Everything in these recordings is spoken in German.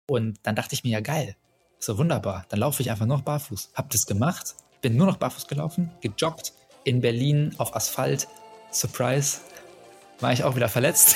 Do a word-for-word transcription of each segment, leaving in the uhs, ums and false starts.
Und dann dachte ich mir, ja geil, so wunderbar, dann laufe ich einfach noch barfuß. Hab das gemacht, bin nur noch barfuß gelaufen, gejoggt in Berlin auf Asphalt. Surprise, war ich auch wieder verletzt.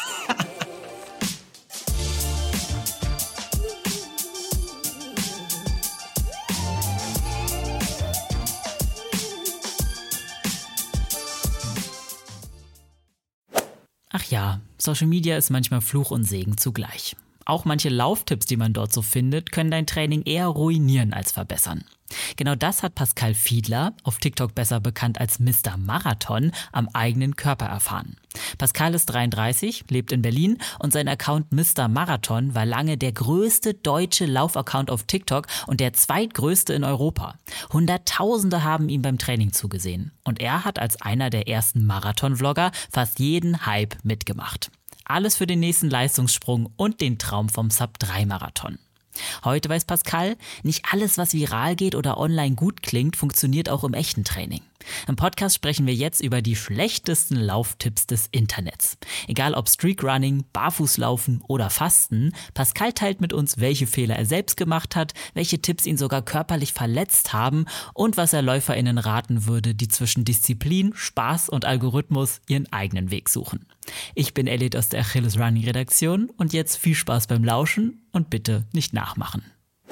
Ach ja, Social Media ist manchmal Fluch und Segen zugleich. Auch manche Lauftipps, die man dort so findet, können dein Training eher ruinieren als verbessern. Genau das hat Pascal Fiedler, auf TikTok besser bekannt als Mister Marathon, am eigenen Körper erfahren. Pascal ist dreiunddreißig, lebt in Berlin und sein Account Mister Marathon war lange der größte deutsche Laufaccount auf TikTok und der zweitgrößte in Europa. Hunderttausende haben ihm beim Training zugesehen und er hat als einer der ersten Marathon-Vlogger fast jeden Hype mitgemacht. Alles für den nächsten Leistungssprung und den Traum vom Sub drei Marathon. Heute weiß Pascal, nicht alles, was viral geht oder online gut klingt, funktioniert auch im echten Training. Im Podcast sprechen wir jetzt über die schlechtesten Lauftipps des Internets. Egal ob Streakrunning, Barfußlaufen oder Fasten, Pascal teilt mit uns, welche Fehler er selbst gemacht hat, welche Tipps ihn sogar körperlich verletzt haben und was er LäuferInnen raten würde, die zwischen Disziplin, Spaß und Algorithmus ihren eigenen Weg suchen. Ich bin Elliot aus der Achilles Running Redaktion und jetzt viel Spaß beim Lauschen und bitte nicht nachmachen.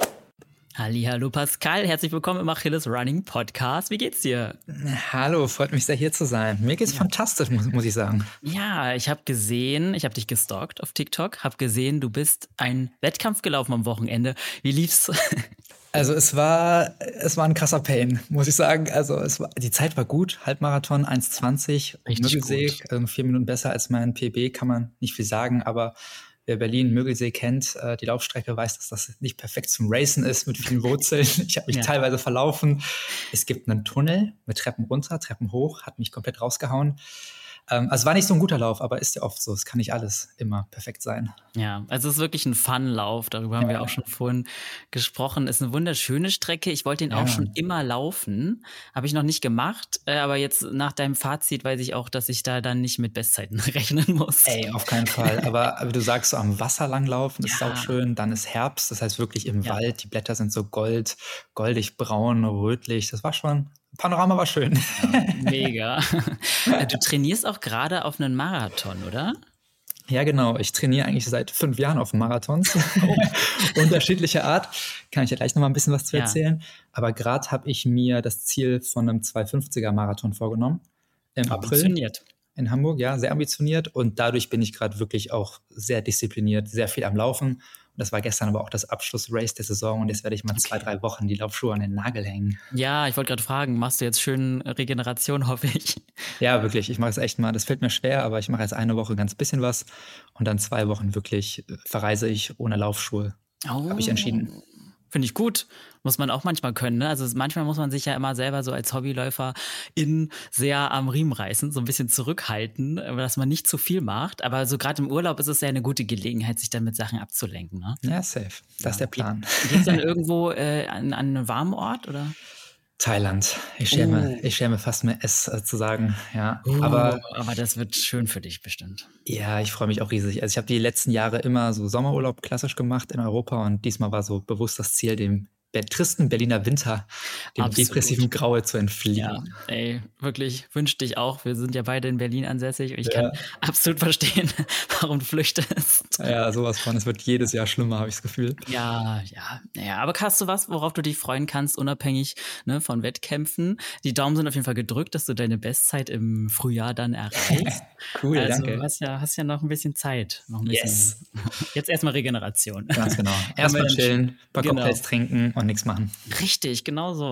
Hallihallo Pascal, herzlich willkommen im Achilles Running Podcast. Wie geht's dir? Hallo, freut mich sehr hier zu sein. Mir geht's ja. fantastisch, muss, muss ich sagen. Ja, ich habe gesehen, ich habe dich gestalkt auf TikTok, habe gesehen, du bist einen Wettkampf gelaufen am Wochenende. Wie lief's? Also es war, es war ein krasser Pain, muss ich sagen. Also es war, die Zeit war gut, Halbmarathon eins zwanzig, Müggelsee, vier Minuten besser als mein P B, kann man nicht viel sagen, aber wer Berlin, Müggelsee kennt, äh, die Laufstrecke weiß, dass das nicht perfekt zum Racen ist mit vielen Wurzeln. Ich habe mich ja. teilweise verlaufen. Es gibt einen Tunnel mit Treppen runter, Treppen hoch, hat mich komplett rausgehauen. Ähm, also war nicht so ein guter Lauf, aber ist ja oft so. Es kann nicht alles immer perfekt sein. Ja, also es ist wirklich ein Fun-Lauf. Darüber haben ja. wir auch schon vorhin gesprochen. Ist eine wunderschöne Strecke. Ich wollte ihn ja. auch schon immer laufen. Habe ich noch nicht gemacht. Äh, aber jetzt nach deinem Fazit weiß ich auch, dass ich da dann nicht mit Bestzeiten rechnen muss. Ey, auf keinen Fall. Aber, aber du sagst, so am Wasser langlaufen ist ja. auch schön. Dann ist Herbst. Das heißt wirklich im ja. Wald. Die Blätter sind so gold, goldig, braun, rötlich. Das war schon... Panorama war schön. Ja, mega. Du trainierst auch gerade auf einen Marathon, oder? Ja, genau. Ich trainiere eigentlich seit fünf Jahren auf Marathons. Oh. Unterschiedlicher Art. Kann ich ja gleich noch mal ein bisschen was zu erzählen. Ja. Aber gerade habe ich mir das Ziel von einem zweihundertfünfziger Marathon vorgenommen. Im ambitioniert. April in Hamburg, ja, sehr ambitioniert. Und dadurch bin ich gerade wirklich auch sehr diszipliniert, sehr viel am Laufen. Das war gestern aber auch das Abschlussrace der Saison und jetzt werde ich mal okay. zwei, drei Wochen die Laufschuhe an den Nagel hängen. Ja, ich wollte gerade fragen, machst du jetzt schön Regeneration, hoffe ich? Ja, wirklich. Ich mache es echt mal. Das fällt mir schwer, aber ich mache jetzt eine Woche ganz bisschen was und dann zwei Wochen wirklich verreise ich ohne Laufschuhe. Oh. Habe ich entschieden. Finde ich gut. Muss man auch manchmal können, ne? Also manchmal muss man sich ja immer selber so als Hobbyläufer in sehr am Riemen reißen, so ein bisschen zurückhalten, dass man nicht zu viel macht. Aber so gerade im Urlaub ist es ja eine gute Gelegenheit, sich dann mit Sachen abzulenken, ne? Ja, safe. Das ja. ist der Plan. Geht's dann irgendwo äh, an, an einen warmen Ort, oder? Thailand. Ich schäme, oh. ich schäme fast mir es äh, zu sagen, ja. Oh, aber, aber das wird schön für dich bestimmt. Ja, ich freue mich auch riesig. Also ich habe die letzten Jahre immer so Sommerurlaub klassisch gemacht in Europa und diesmal war so bewusst das Ziel, dem tristen Berliner Winter, dem Absolut. depressiven Graue zu entfliehen. Ja, ey, wirklich, wünsche dich auch. Wir sind ja beide in Berlin ansässig und ich ja. kann absolut verstehen, warum du flüchtest. Ja, sowas von. Es wird jedes Jahr schlimmer, habe ich das Gefühl. Ja, ja, ja. Aber hast du was, worauf du dich freuen kannst, unabhängig ne, von Wettkämpfen? Die Daumen sind auf jeden Fall gedrückt, dass du deine Bestzeit im Frühjahr dann erreichst. Cool, also, danke. Du hast ja, hast ja noch ein bisschen Zeit. Noch ein bisschen. Yes. Jetzt erstmal Regeneration. Ganz genau. Erstmal chillen, ein paar genau. Cocktails trinken und nichts machen. Richtig, genau so.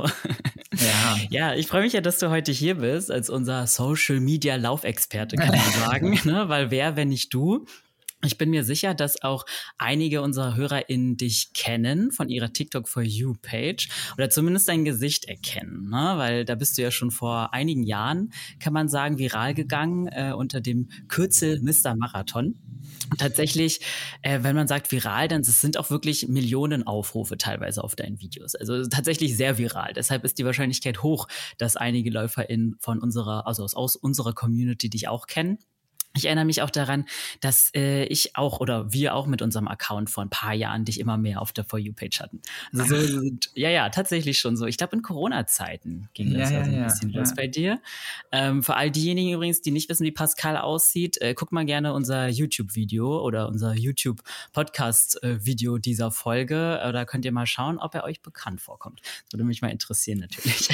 Ja. Ja, ich freue mich ja, dass du heute hier bist, als unser Social-Media-Laufexperte, kann man sagen. ne? Weil wer, wenn nicht du? Ich bin mir sicher, dass auch einige unserer HörerInnen dich kennen von ihrer TikTok for You Page oder zumindest dein Gesicht erkennen, ne? Weil da bist du ja schon vor einigen Jahren, kann man sagen, viral gegangen äh, unter dem Kürzel Mister Marathon. Und tatsächlich, äh, wenn man sagt viral, dann es sind auch wirklich Millionen Aufrufe teilweise auf deinen Videos. Also tatsächlich sehr viral. Deshalb ist die Wahrscheinlichkeit hoch, dass einige LäuferInnen von unserer, also aus, aus unserer Community dich auch kennen. Ich erinnere mich auch daran, dass äh, ich auch oder wir auch mit unserem Account vor ein paar Jahren dich immer mehr auf der For You-Page hatten. Also so, ja, ja, tatsächlich schon so. Ich glaube, in Corona-Zeiten ging das ja, ja so ein ja, bisschen ja. los bei dir. Ähm, für all diejenigen übrigens, die nicht wissen, wie Pascal aussieht, äh, guckt mal gerne unser YouTube-Video oder unser YouTube-Podcast-Video dieser Folge. Äh, da könnt ihr mal schauen, ob er euch bekannt vorkommt. Das würde mich mal interessieren natürlich.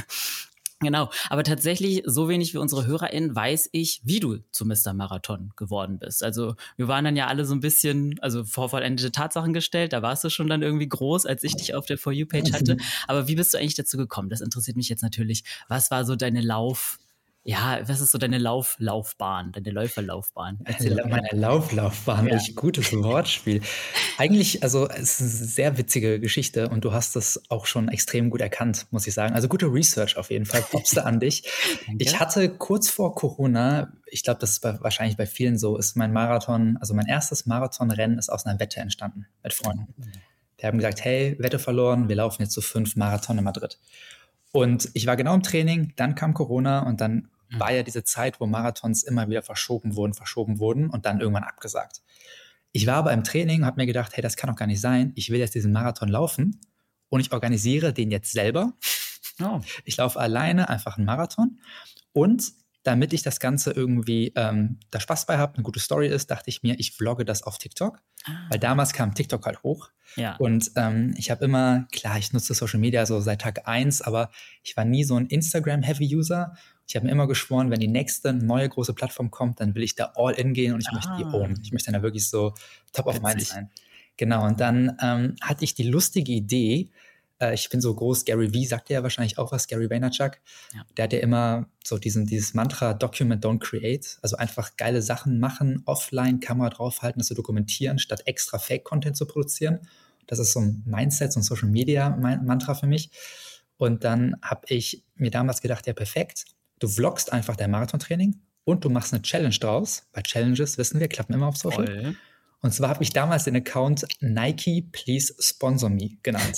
Genau, aber tatsächlich, so wenig wie unsere HörerInnen weiß ich, wie du zu Mister Marathon geworden bist. Also wir waren dann ja alle so ein bisschen, also vor vollendete Tatsachen gestellt, da warst du schon dann irgendwie groß, als ich dich auf der For You-Page hatte. Aber wie bist du eigentlich dazu gekommen? Das interessiert mich jetzt natürlich. Was war so deine Lauf- Ja, was ist so deine Lauf Laufbahn, deine Läuferlaufbahn? Erzähl doch meine Lauflaufbahn, ja. Welch gutes Wortspiel. Eigentlich, also es ist eine sehr witzige Geschichte und du hast das auch schon extrem gut erkannt, muss ich sagen. Also gute Research auf jeden Fall, Propste an dich. Ich hatte kurz vor Corona, ich glaube, das ist bei, wahrscheinlich bei vielen so, ist mein Marathon, also mein erstes Marathonrennen ist aus einer Wette entstanden mit Freunden. Die haben gesagt, hey, Wette verloren, wir laufen jetzt zu fünf Marathon in Madrid. Und ich war genau im Training, dann kam Corona und dann war ja diese Zeit, wo Marathons immer wieder verschoben wurden, verschoben wurden und dann irgendwann abgesagt. Ich war aber im Training und habe mir gedacht, hey, das kann doch gar nicht sein. Ich will jetzt diesen Marathon laufen und ich organisiere den jetzt selber. Oh. Ich laufe alleine einfach einen Marathon und damit ich das Ganze irgendwie ähm, da Spaß bei habe, eine gute Story ist, dachte ich mir, ich vlogge das auf TikTok, ah. weil damals kam TikTok halt hoch. Ja. Und ähm, ich habe immer, klar, ich nutze Social Media so seit Tag eins, aber ich war nie so ein Instagram-Heavy-User. Ich habe mir immer geschworen, wenn die nächste neue große Plattform kommt, dann will ich da all in gehen und ich ah. möchte die ownen. Ich möchte dann da wirklich so top of mind sein. Genau, und dann ähm, hatte ich die lustige Idee, äh, ich bin so groß, Gary Vee sagt ja wahrscheinlich auch was, Gary Vaynerchuk. Ja. Der hat ja immer so diesen, dieses Mantra, document, don't create. Also einfach geile Sachen machen, offline, Kamera draufhalten, das zu dokumentieren, statt extra Fake-Content zu produzieren. Das ist so ein Mindset, so ein Social-Media-Mantra für mich. Und dann habe ich mir damals gedacht, ja perfekt, du vloggst einfach dein Marathontraining und du machst eine Challenge draus, weil Challenges, wissen wir, klappen immer auf Social. Voll. Und zwar habe ich damals den Account Nike Please Sponsor Me genannt.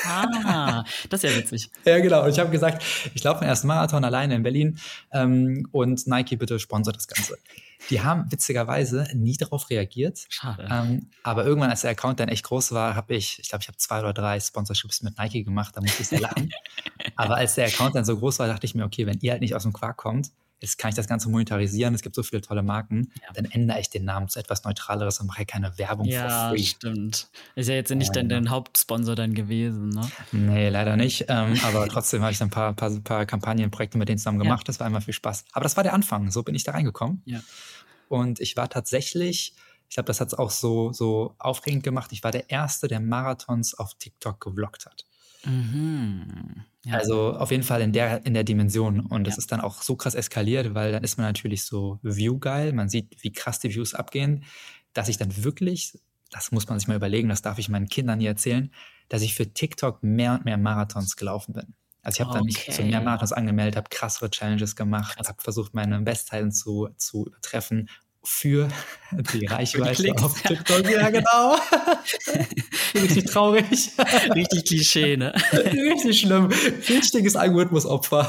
Ah, das ist ja witzig. Ja, genau. Und ich habe gesagt, ich laufe den ersten Marathon alleine in Berlin ähm, und Nike, bitte sponsor das Ganze. Die haben witzigerweise nie darauf reagiert. Schade. Ähm, aber irgendwann, als der Account dann echt groß war, habe ich, ich glaube, ich habe zwei oder drei Sponsorships mit Nike gemacht, da musste ich sehr lachen. Aber als der Account dann so groß war, dachte ich mir, okay, wenn ihr halt nicht aus dem Quark kommt, jetzt kann ich das Ganze monetarisieren, es gibt so viele tolle Marken, ja. Dann ändere ich den Namen zu etwas Neutraleres und mache keine Werbung ja, for free. Ja, stimmt. Ist ja jetzt nicht ja, dein, dein Hauptsponsor dann gewesen, ne? Nee, leider nicht. Ähm, aber trotzdem habe ich dann ein paar, paar, paar Kampagnenprojekte mit denen zusammen gemacht. Ja. Das war immer viel Spaß. Aber das war der Anfang. So bin ich da reingekommen. Ja. Und ich war tatsächlich, ich glaube, das hat es auch so, so aufregend gemacht, ich war der Erste, der Marathons auf TikTok gevloggt hat. Mhm. Ja. Also auf jeden Fall in der, in der Dimension. Und das ja. ist dann auch so krass eskaliert, weil dann ist man natürlich so View-geil. Man sieht, wie krass die Views abgehen, dass ich dann wirklich, das muss man sich mal überlegen, das darf ich meinen Kindern nie erzählen, dass ich für TikTok mehr und mehr Marathons gelaufen bin. Also ich habe dann mich zu mehr Marathons angemeldet, habe krassere Challenges gemacht, habe versucht, meine Bestzeiten zu, zu übertreffen für die Reichweite auf TikTok. Ja, genau. Richtig traurig. Richtig Klischee, ne? Richtig schlimm. Richtiges Algorithmusopfer.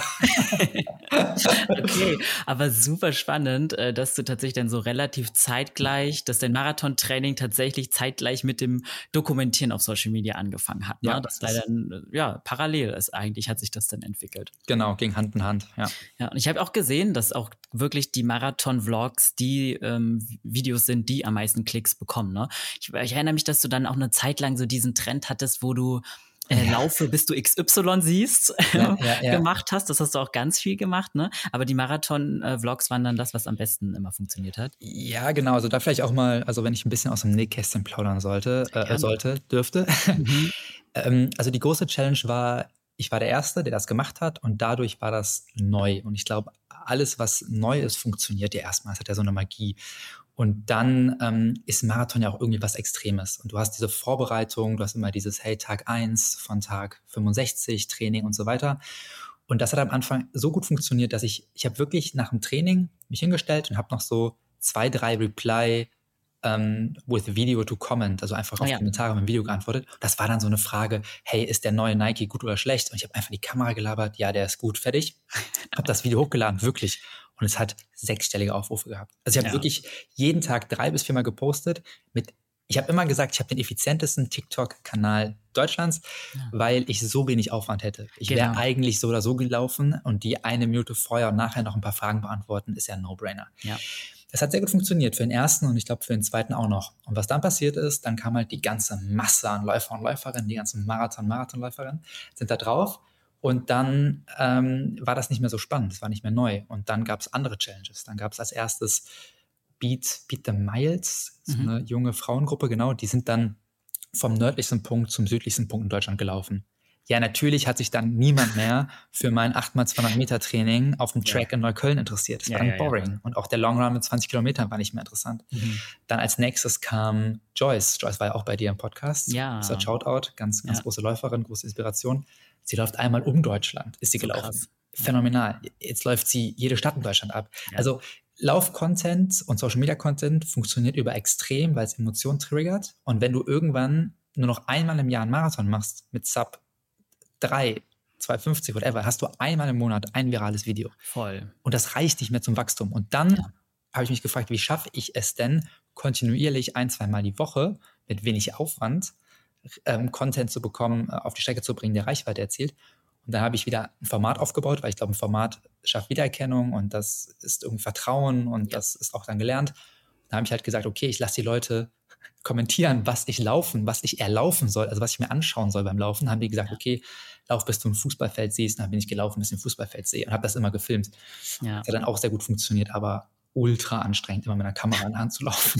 Okay, aber super spannend, dass du tatsächlich dann so relativ zeitgleich, dass dein Marathontraining tatsächlich zeitgleich mit dem Dokumentieren auf Social Media angefangen hat. Ne? Ja, das war dann, ja, parallel ist eigentlich, hat sich das dann entwickelt. Genau, ging Hand in Hand, ja. Ja, und ich habe auch gesehen, dass auch wirklich die Marathon-Vlogs die ähm, Videos sind, die am meisten Klicks bekommen. Ne? Ich, ich erinnere mich, dass du dann auch eine Zeit lang so diesen Trend hattest, wo du äh, ja. Laufe, bis du X Y siehst, ja, ja, ja. gemacht hast. Das hast du auch ganz viel gemacht, ne? Aber die Marathon-Vlogs waren dann das, was am besten immer funktioniert hat. Ja, genau. Also da vielleicht auch mal, also wenn ich ein bisschen aus dem Nähkästchen plaudern sollte, äh, sollte, dürfte. Mhm. ähm, also die große Challenge war, ich war der Erste, der das gemacht hat und dadurch war das neu. Und ich glaube, alles, was neu ist, funktioniert ja erstmal. Es hat ja so eine Magie. Und dann ähm, ist Marathon ja auch irgendwie was Extremes. Und du hast diese Vorbereitung, du hast immer dieses, hey, Tag eins von Tag fünfundsechzig, Training und so weiter. Und das hat am Anfang so gut funktioniert, dass ich, ich habe wirklich nach dem Training mich hingestellt und habe noch so zwei, drei Reply um, with video to comment, also einfach auf oh ja. Kommentare im Video geantwortet. Das war dann so eine Frage, hey, ist der neue Nike gut oder schlecht? Und ich habe einfach die Kamera gelabert, ja, der ist gut, fertig. Habe das Video hochgeladen, wirklich. und es hat sechsstellige Aufrufe gehabt. Also ich habe Ja. wirklich jeden Tag drei bis viermal gepostet mit, ich habe immer gesagt, ich habe den effizientesten TikTok-Kanal Deutschlands, Ja. weil ich so wenig Aufwand hätte. Ich Genau. wäre eigentlich so oder so gelaufen und die eine Minute vorher und nachher noch ein paar Fragen beantworten, ist ja ein No-Brainer. Ja. Das hat sehr gut funktioniert für den ersten und ich glaube für den zweiten auch noch. Und was dann passiert ist, dann kam halt die ganze Masse an Läufer und Läuferinnen, die ganzen Marathon-Marathonläuferinnen sind da drauf. Und dann ähm, war das nicht mehr so spannend, es war nicht mehr neu. Und dann gab es andere Challenges. Dann gab es als erstes Beat, Beat the Miles, so Mhm. eine junge Frauengruppe, genau. Die sind dann vom nördlichsten Punkt zum südlichsten Punkt in Deutschland gelaufen. Ja, natürlich hat sich dann niemand mehr für mein acht mal zweihundert Meter Training auf dem Track Ja. in Neukölln interessiert. Das Ja, war dann ja, ja. boring. Und auch der Long Run mit zwanzig Kilometern war nicht mehr interessant. Mhm. Dann als nächstes kam Joyce. Joyce war ja auch bei dir im Podcast. Ja. Das war Shoutout, ganz, ganz Ja. große Läuferin, große Inspiration. Sie läuft einmal um Deutschland, ist sie So gelaufen. krass. Phänomenal. Jetzt läuft sie jede Stadt in Deutschland ab. Ja. Also Lauf-Content und Social-Media-Content funktioniert über extrem, weil es Emotionen triggert. Und wenn du irgendwann nur noch einmal im Jahr einen Marathon machst mit Sub drei, zwei fünfzig, whatever, hast du einmal im Monat ein virales Video. Voll. Und das reicht nicht mehr zum Wachstum. Und dann Ja. habe ich mich gefragt, wie schaffe ich es denn, kontinuierlich ein, zwei Mal die Woche mit wenig Aufwand ähm, Content zu bekommen, äh, auf die Strecke zu bringen, der Reichweite erzielt. Und dann habe ich wieder ein Format aufgebaut, weil ich glaube, ein Format schafft Wiedererkennung und das ist irgendwie Vertrauen und Ja. das ist auch dann gelernt. Dann habe ich halt gesagt, okay, ich lasse die Leute kommentieren, was ich laufen, was ich erlaufen soll, also was ich mir anschauen soll beim Laufen. Haben die gesagt, Ja. okay, lauf, bis du ein Fußballfeld siehst. Dann bin ich gelaufen, bis ich ein Fußballfeld sehe und habe das immer gefilmt. Ja. Das hat dann auch sehr gut funktioniert, aber ultra anstrengend, immer mit einer Kamera in der Hand zu laufen.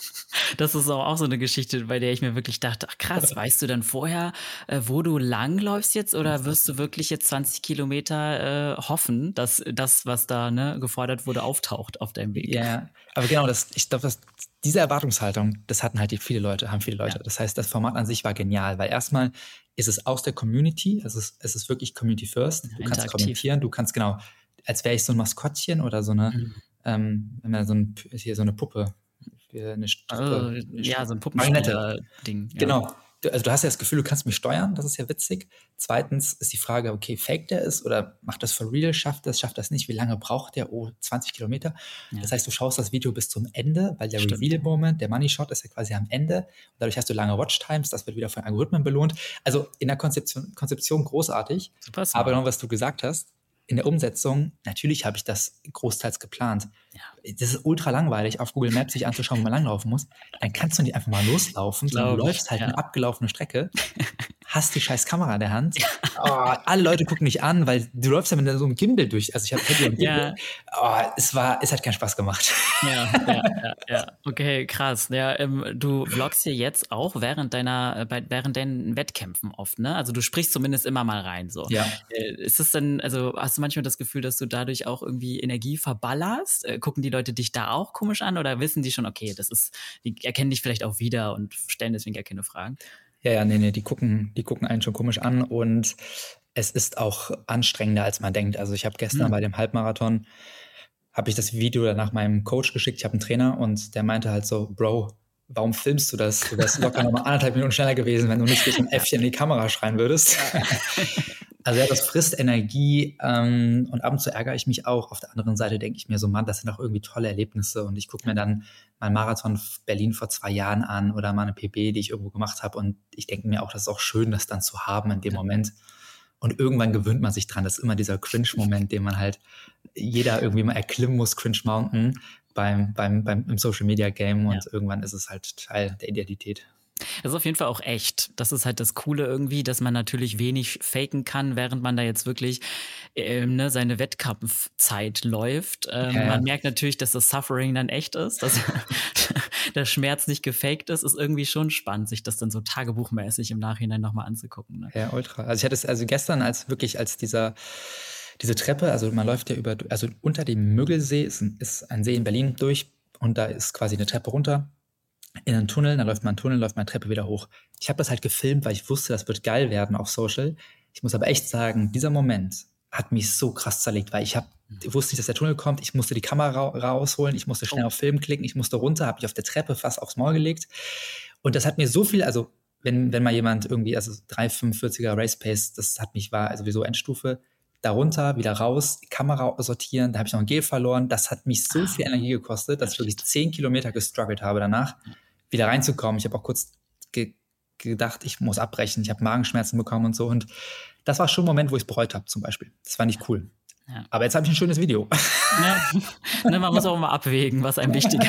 Das ist auch, auch so eine Geschichte, bei der ich mir wirklich dachte, ach krass, weißt du dann vorher, äh, wo du langläufst jetzt oder wirst du wirklich jetzt zwanzig Kilometer äh, hoffen, dass das, was da ne, gefordert wurde, auftaucht auf deinem Weg? Ja, aber genau, das, ich glaube, dass diese Erwartungshaltung, das hatten halt die viele Leute, haben viele Leute. Ja. Das heißt, das Format an sich war genial, weil erstmal ist es aus der Community, es ist, es ist wirklich Community first. Du kannst Interaktiv. kommentieren, du kannst genau, als wäre ich so ein Maskottchen oder so eine, Mhm. ähm, wenn man so ein, hier so eine Puppe, für eine Also, Puppe, ja, so ein Marionette. Puppenspieler-Ding. Ja. Genau. Du, also du hast ja das Gefühl, du kannst mich steuern, das ist ja witzig. Zweitens ist die Frage, okay, faked der es oder macht das for real, schafft das, schafft das nicht, wie lange braucht der? Oh, zwanzig Kilometer. Ja. Das heißt, du schaust das Video bis zum Ende, weil der Stimmt. Reveal-Moment, der Money-Shot ist ja quasi am Ende. Und dadurch hast du lange Watchtimes, das wird wieder von Algorithmen belohnt. Also in der Konzeption, Konzeption großartig. Super smart. Aber noch, was du gesagt hast, in der Umsetzung, natürlich habe ich das großteils geplant. Ja. Das ist ultra langweilig, auf Google Maps sich anzuschauen, wo man langlaufen muss. Dann kannst du nicht einfach mal loslaufen, sondern du Glaub ich, läufst halt ja. eine abgelaufene Strecke, hast die scheiß Kamera in der Hand. Oh, alle Leute gucken dich an, weil du läufst ja mit so einem Gimbal durch. Also ich habe Handy und Gimbal. Oh, es war, es hat keinen Spaß gemacht. Ja, ja, ja, ja. Okay, krass. Ja, ähm, du vloggst ja jetzt auch während deiner, äh, bei, während deinen Wettkämpfen oft, ne? Also du sprichst zumindest immer mal rein, so. Ja. Äh, ist es denn, also hast du manchmal das Gefühl, dass du dadurch auch irgendwie Energie verballerst? Äh, gucken die Leute dich da auch komisch an oder wissen die schon, okay, das ist, die erkennen dich vielleicht auch wieder und stellen deswegen gar keine Fragen? Ja, ja, nee, nee, die gucken, die gucken einen schon komisch an und es ist auch anstrengender, als man denkt. Also ich habe gestern Hm. bei dem Halbmarathon, habe ich das Video danach meinem Coach geschickt. Ich habe einen Trainer und der meinte halt so, Bro, warum filmst du das? Du wärst locker nochmal anderthalb Minuten schneller gewesen, wenn du nicht durch ein Äffchen in die Kamera schreien würdest. Also ja, das frisst Energie ähm, und ab und zu ärgere ich mich auch. Auf der anderen Seite denke ich mir so, Mann, das sind auch irgendwie tolle Erlebnisse und ich gucke mir dann mein Marathon Berlin vor zwei Jahren an oder mal eine P B, die ich irgendwo gemacht habe und ich denke mir auch, das ist auch schön, das dann zu haben in dem Moment. Und irgendwann gewöhnt man sich dran. Das ist immer dieser Cringe-Moment, den man halt jeder irgendwie mal erklimmen muss, Cringe Mountain beim, beim, beim im Social-Media-Game und Ja. irgendwann ist es halt Teil der Identität. Das ist auf jeden Fall auch echt. Das ist halt das Coole irgendwie, dass man natürlich wenig faken kann, während man da jetzt wirklich ähm, ne, seine Wettkampfzeit läuft. Ähm, Ja, ja. Man merkt natürlich, dass das Suffering dann echt ist, dass der Schmerz nicht gefaked ist. Ist irgendwie schon spannend, sich das dann so tagebuchmäßig im Nachhinein nochmal anzugucken. Ne? Ja, ultra. Also ich hatte es also gestern als wirklich als dieser diese Treppe, also man läuft ja über, also unter dem Müggelsee ist ein, ist ein See in Berlin durch und da ist quasi eine Treppe runter in einen Tunnel, dann läuft man einen Tunnel, läuft man eine Treppe wieder hoch. Ich habe das halt gefilmt, weil ich wusste, das wird geil werden auf Social. Ich muss aber echt sagen, dieser Moment hat mich so krass zerlegt, weil ich hab, ich wusste nicht, dass der Tunnel kommt. Ich musste die Kamera ra rausholen, ich musste schnell Oh. auf Film klicken, ich musste runter, habe mich auf der Treppe fast aufs Maul gelegt. Und das hat mir so viel, also wenn, wenn mal jemand irgendwie, also drei fünfundvierziger Race Pace, das hat mich, war also sowieso Endstufe, darunter, wieder raus, Kamera sortieren, da habe ich noch ein Gel verloren. Das hat mich so viel Energie gekostet, dass ich wirklich zehn Kilometer gestruggelt habe danach, wieder reinzukommen. Ich habe auch kurz ge- gedacht, ich muss abbrechen. Ich habe Magenschmerzen bekommen und so. Und das war schon ein Moment, wo ich es bereut habe zum Beispiel. Das war nicht cool. Ja. Aber jetzt habe ich ein schönes Video. Ja, ne, man muss auch mal abwägen, was einem wichtiger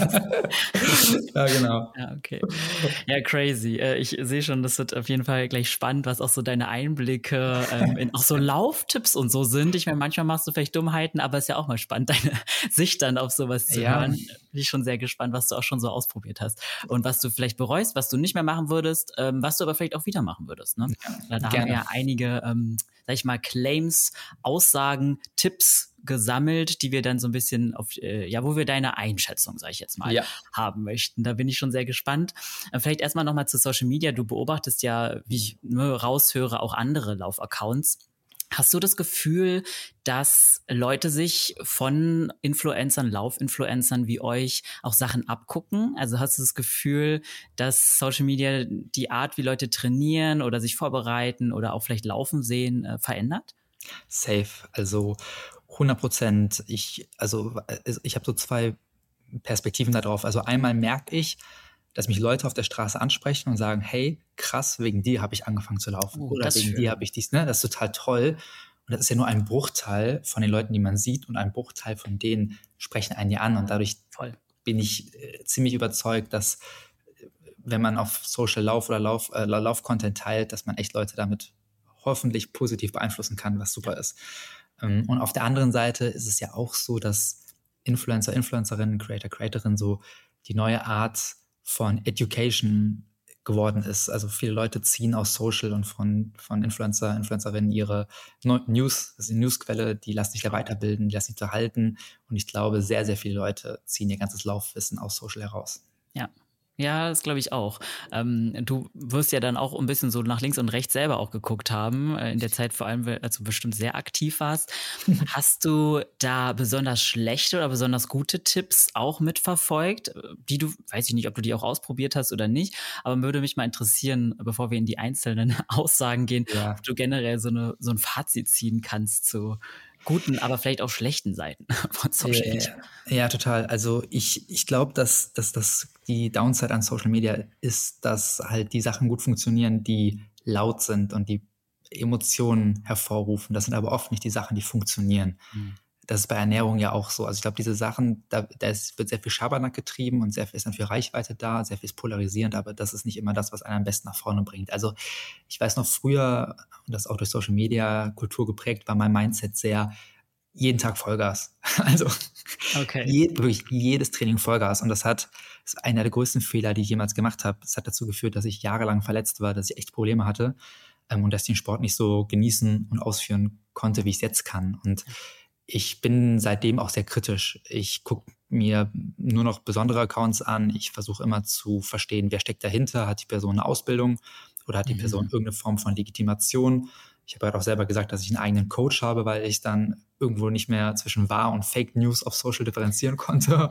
ist. Ja, genau. Ja, okay. Ja, crazy. Ich sehe schon, das wird auf jeden Fall gleich spannend, was auch so deine Einblicke ähm, in auch so Lauftipps und so sind. Ich meine, manchmal machst du vielleicht Dummheiten, aber es ist ja auch mal spannend, deine Sicht dann auf sowas zu Ja. hören. Bin ich schon sehr gespannt, was du auch schon so ausprobiert hast. Und was du vielleicht bereust, was du nicht mehr machen würdest, ähm, was du aber vielleicht auch wieder machen würdest. Ne? Ja, da gerne. haben wir ja einige, ähm, sag ich mal, Claims, Aussagen, Tipps gesammelt, die wir dann so ein bisschen auf, äh, ja, wo wir deine Einschätzung, sag ich jetzt mal, Ja. haben möchten. Da bin ich schon sehr gespannt. Äh, vielleicht erstmal nochmal zu Social Media. Du beobachtest ja, wie ich nur raushöre, auch andere Laufaccounts. Hast du das Gefühl, dass Leute sich von Influencern, Laufinfluencern wie euch auch Sachen abgucken? Also hast du das Gefühl, dass Social Media die Art, wie Leute trainieren oder sich vorbereiten oder auch vielleicht laufen sehen, äh, verändert? Safe, also hundert Prozent. Ich, also, ich habe so zwei Perspektiven darauf. Also einmal merke ich, dass mich Leute auf der Straße ansprechen und sagen, hey, krass, wegen dir habe ich angefangen zu laufen. Oh, Oder das ist wegen schön. dir habe ich dies, ne? Das ist total toll. Und das ist ja nur ein Bruchteil von den Leuten, die man sieht, und ein Bruchteil von denen sprechen einen ja an. Und dadurch Voll. bin ich äh, ziemlich überzeugt, dass äh, wenn man auf Social Lauf oder Lauf, äh, Lauf-Content teilt, dass man echt Leute damit hoffentlich positiv beeinflussen kann, was super ist. Ähm, und auf der anderen Seite ist es ja auch so, dass Influencer, Influencerinnen, Creator, Creatorinnen so die neue Art von Education geworden ist. Also viele Leute ziehen aus Social und von, von Influencer, Influencerinnen ihre News, das ist eine Newsquelle, die lassen sich da weiterbilden, die lassen sich unterhalten. Und ich glaube, sehr, sehr viele Leute ziehen ihr ganzes Laufwissen aus Social heraus. Ja. Ja, das glaube ich auch. Ähm, du wirst ja dann auch ein bisschen so nach links und rechts selber auch geguckt haben, äh, in der Zeit vor allem, als du bestimmt sehr aktiv warst. Hast du da besonders schlechte oder besonders gute Tipps auch mitverfolgt, die du, weiß ich nicht, ob du die auch ausprobiert hast oder nicht, aber würde mich mal interessieren, bevor wir in die einzelnen Aussagen gehen, Ja. ob du generell so, eine, so ein Fazit ziehen kannst zu guten, aber vielleicht auch schlechten Seiten von Social Media. Ja, ja, total. Also ich, ich glaube, dass, dass, dass die Downside an Social Media ist, dass halt die Sachen gut funktionieren, die laut sind und die Emotionen hervorrufen. Das sind aber oft nicht die Sachen, die funktionieren. Mhm. Das ist bei Ernährung ja auch so. Also ich glaube, diese Sachen, da, da ist, wird sehr viel Schabernack getrieben und sehr viel ist dann für Reichweite da, sehr viel ist polarisierend, aber das ist nicht immer das, was einen am besten nach vorne bringt. Also ich weiß noch früher, und das auch durch Social Media Kultur geprägt, war mein Mindset sehr, jeden Tag Vollgas. Also Okay. je, wirklich jedes Training Vollgas. Und das hat, das ist einer der größten Fehler, die ich jemals gemacht habe. Das hat dazu geführt, dass ich jahrelang verletzt war, dass ich echt Probleme hatte ähm, und dass ich den Sport nicht so genießen und ausführen konnte, wie ich es jetzt kann. Und ich bin seitdem auch sehr kritisch. Ich gucke mir nur noch besondere Accounts an. Ich versuche immer zu verstehen, wer steckt dahinter. Hat die Person eine Ausbildung oder hat die Person Mhm. irgendeine Form von Legitimation? Ich habe gerade auch selber gesagt, dass ich einen eigenen Coach habe, weil ich dann irgendwo nicht mehr zwischen wahr und Fake News auf Social differenzieren konnte.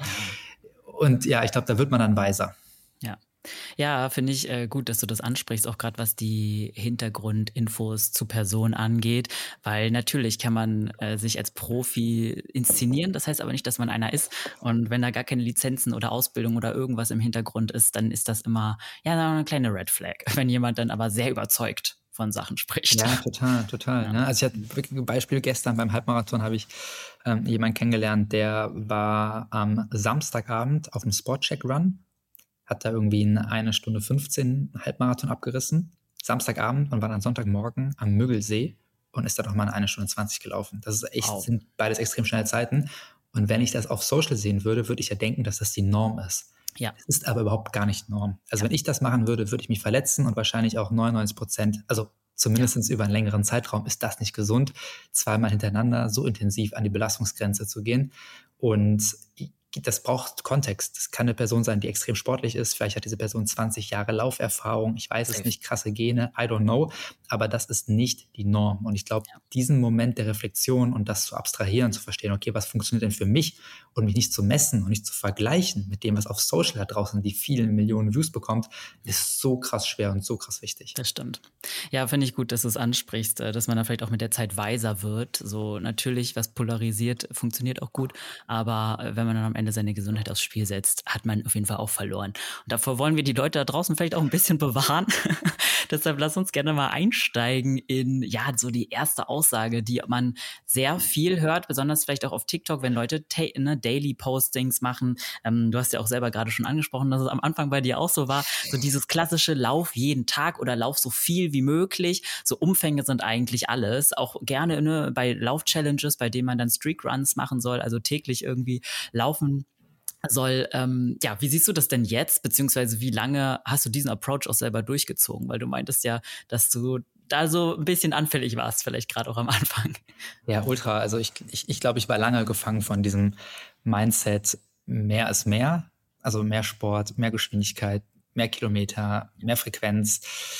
Und ja, ich glaube, da wird man dann weiser. Ja. Ja, finde ich äh, gut, dass du das ansprichst, auch gerade was die Hintergrundinfos zu Personen angeht, weil natürlich kann man äh, sich als Profi inszenieren, das heißt aber nicht, dass man einer ist, und wenn da gar keine Lizenzen oder Ausbildung oder irgendwas im Hintergrund ist, dann ist das immer ja eine kleine Red Flag, wenn jemand dann aber sehr überzeugt von Sachen spricht. Ja, total, total. Ja. Ne? Also ich hatte wirklich ein Beispiel, gestern beim Halbmarathon habe ich ähm, jemanden kennengelernt, der war am Samstagabend auf dem Sport-Check-Run, hat da irgendwie in eine Stunde fünfzehn Halbmarathon abgerissen, Samstagabend, und war dann Sonntagmorgen am Müggelsee und ist dann nochmal in eine Stunde zwanzig gelaufen. Das ist echt, Wow. sind beides extrem schnelle Zeiten. Und wenn ich das auf Social sehen würde, würde ich ja denken, dass das die Norm ist. Ja. Es ist aber überhaupt gar nicht Norm. Also wenn ich das machen würde, würde ich mich verletzen und wahrscheinlich auch neunundneunzig Prozent, also zumindest über einen längeren Zeitraum ist das nicht gesund, zweimal hintereinander so intensiv an die Belastungsgrenze zu gehen. Und das braucht Kontext. Das kann eine Person sein, die extrem sportlich ist. Vielleicht hat diese Person zwanzig Jahre Lauferfahrung. Ich weiß es nicht, krasse Gene, I don't know. Aber das ist nicht die Norm. Und ich glaube, ja. diesen Moment der Reflexion und das zu abstrahieren, zu verstehen, okay, was funktioniert denn für mich und mich nicht zu messen und nicht zu vergleichen mit dem, was auf Social da draußen die vielen Millionen Views bekommt, ist so krass schwer und so krass wichtig. Das stimmt. Ja, finde ich gut, dass du es ansprichst, dass man da vielleicht auch mit der Zeit weiser wird. So natürlich, was polarisiert, funktioniert auch gut. Aber wenn man dann am Ende seine Gesundheit aufs Spiel setzt, hat man auf jeden Fall auch verloren. Und davor wollen wir die Leute da draußen vielleicht auch ein bisschen bewahren. Deshalb lass uns gerne mal einsteigen in, ja, so die erste Aussage, die man sehr viel hört, besonders vielleicht auch auf TikTok, wenn Leute ta- ne, Daily-Postings machen. Ähm, du hast ja auch selber gerade schon angesprochen, dass es am Anfang bei dir auch so war. So dieses klassische Lauf jeden Tag oder Lauf so viel wie möglich. So Umfänge sind eigentlich alles. Auch gerne ne, bei Lauf-Challenges, bei denen man dann Streak-Runs machen soll, also täglich irgendwie laufen soll. Ähm, ja, wie siehst du das denn jetzt? Beziehungsweise wie lange hast du diesen Approach auch selber durchgezogen? Weil du meintest ja, dass du da so ein bisschen anfällig warst, vielleicht gerade auch am Anfang. Ja, ultra. Also ich, ich, ich glaube, ich war lange gefangen von diesem Mindset, mehr ist mehr. Also mehr Sport, mehr Geschwindigkeit, mehr Kilometer, mehr Frequenz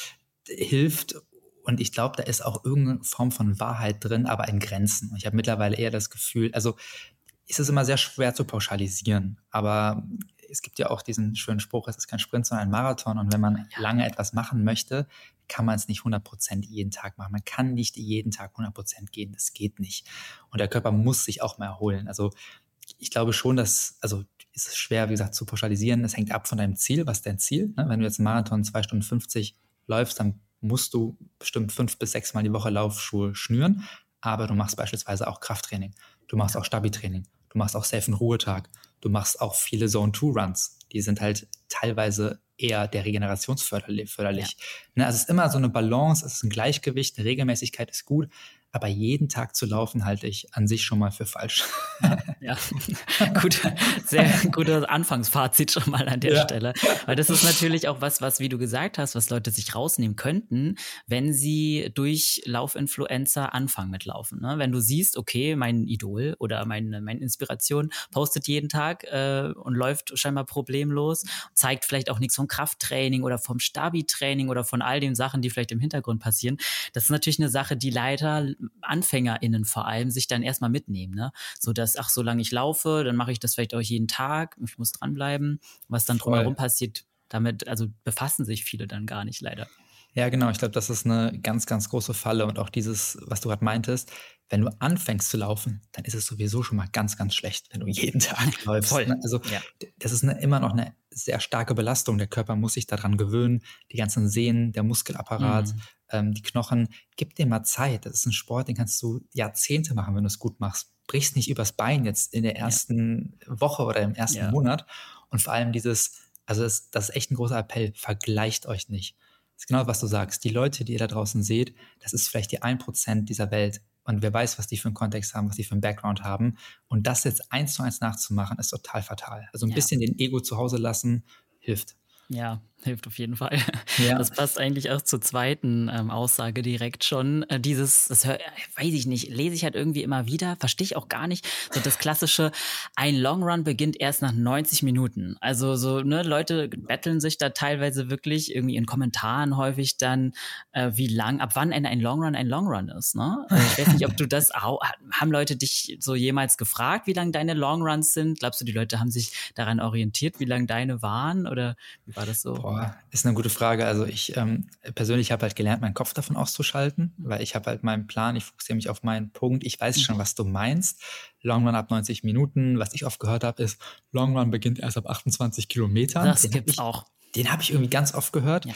hilft. Und ich glaube, da ist auch irgendeine Form von Wahrheit drin, aber in Grenzen. Und ich habe mittlerweile eher das Gefühl, also ist es immer sehr schwer zu pauschalisieren. Aber es gibt ja auch diesen schönen Spruch, es ist kein Sprint, sondern ein Marathon. Und wenn man ja. lange etwas machen möchte, kann man es nicht hundert Prozent jeden Tag machen. Man kann nicht jeden Tag hundert Prozent gehen. Das geht nicht. Und der Körper muss sich auch mal erholen. Also ich glaube schon, dass, also ist es schwer, wie gesagt, zu pauschalisieren. Es hängt ab von deinem Ziel. Was ist dein Ziel? Ne? Wenn du jetzt einen Marathon zwei Stunden fünfzig läufst, dann musst du bestimmt fünf bis sechs Mal die Woche Laufschuhe schnüren. Aber du machst beispielsweise auch Krafttraining. Du machst auch Stabi-Training. Du machst auch Safe- und Ruhetag. Du machst auch viele Zone zwei Runs. Die sind halt teilweise eher der regenerationsförderlich. Ja. Ne, also es ist immer so eine Balance, es ist ein Gleichgewicht, eine Regelmäßigkeit ist gut, aber jeden Tag zu laufen halte ich an sich schon mal für falsch. Ja, ja. Gut, sehr gutes Anfangsfazit schon mal an der ja. Stelle. Weil das ist natürlich auch was, was, wie du gesagt hast, was Leute sich rausnehmen könnten, wenn sie durch Laufinfluencer anfangen mit Laufen. Ne? Wenn du siehst, okay, mein Idol oder meine, meine Inspiration postet jeden Tag äh, und läuft scheinbar problemlos, zeigt vielleicht auch nichts vom Krafttraining oder vom Stabi-Training oder von all den Sachen, die vielleicht im Hintergrund passieren. Das ist natürlich eine Sache, die leider AnfängerInnen vor allem sich dann erstmal mitnehmen, ne? So dass, ach, solange ich laufe, dann mache ich das vielleicht auch jeden Tag, ich muss dranbleiben. Was dann drumherum passiert, damit, also befassen sich viele dann gar nicht, leider. Ja, genau. Ich glaube, das ist eine ganz, ganz große Falle. Und auch dieses, was du gerade meintest, wenn du anfängst zu laufen, dann ist es sowieso schon mal ganz, ganz schlecht, wenn du jeden Tag läufst. Voll. Ne? Also ja. das ist eine, immer noch eine sehr starke Belastung. Der Körper muss sich daran gewöhnen. Die ganzen Sehnen, der Muskelapparat, mhm. ähm, die Knochen. Gib dir mal Zeit. Das ist ein Sport, den kannst du Jahrzehnte machen, wenn du es gut machst. Brichst nicht übers Bein jetzt in der ersten ja. Woche oder im ersten ja. Monat. Und vor allem dieses, also das, das ist echt ein großer Appell, vergleicht euch nicht. Das ist genau, was du sagst. Die Leute, die ihr da draußen seht, das ist vielleicht die ein Prozent dieser Welt. Und wer weiß, was die für einen Kontext haben, was die für einen Background haben. Und das jetzt eins zu eins nachzumachen, ist total fatal. Also ein ja. bisschen den Ego zu Hause lassen, hilft. Ja, hilft auf jeden Fall. Ja. Das passt eigentlich auch zur zweiten ähm, Aussage direkt schon. Äh, dieses, das hör, weiß ich nicht, lese ich halt irgendwie immer wieder, verstehe ich auch gar nicht. So das klassische, ein Long Run beginnt erst nach neunzig Minuten. Also so, ne, Leute betteln sich da teilweise wirklich irgendwie in Kommentaren häufig dann, äh, wie lang, ab wann ein, ein Long Run ein Long Run ist, ne? Ich weiß nicht, ob du das, auch, haben Leute dich so jemals gefragt, wie lang deine Long Runs sind? Glaubst du, die Leute haben sich daran orientiert, wie lang deine waren? Oder wie war das so? Boah, ist eine gute Frage. Also ich ähm, persönlich habe halt gelernt, meinen Kopf davon auszuschalten, weil ich habe halt meinen Plan, ich fokussiere mich auf meinen Punkt. Ich weiß schon, was du meinst. Long Run ab neunzig Minuten. Was ich oft gehört habe, ist, Long Run beginnt erst ab achtundzwanzig Kilometern. Das den gibt's ich, auch. Den habe ich irgendwie ganz oft gehört. Ja.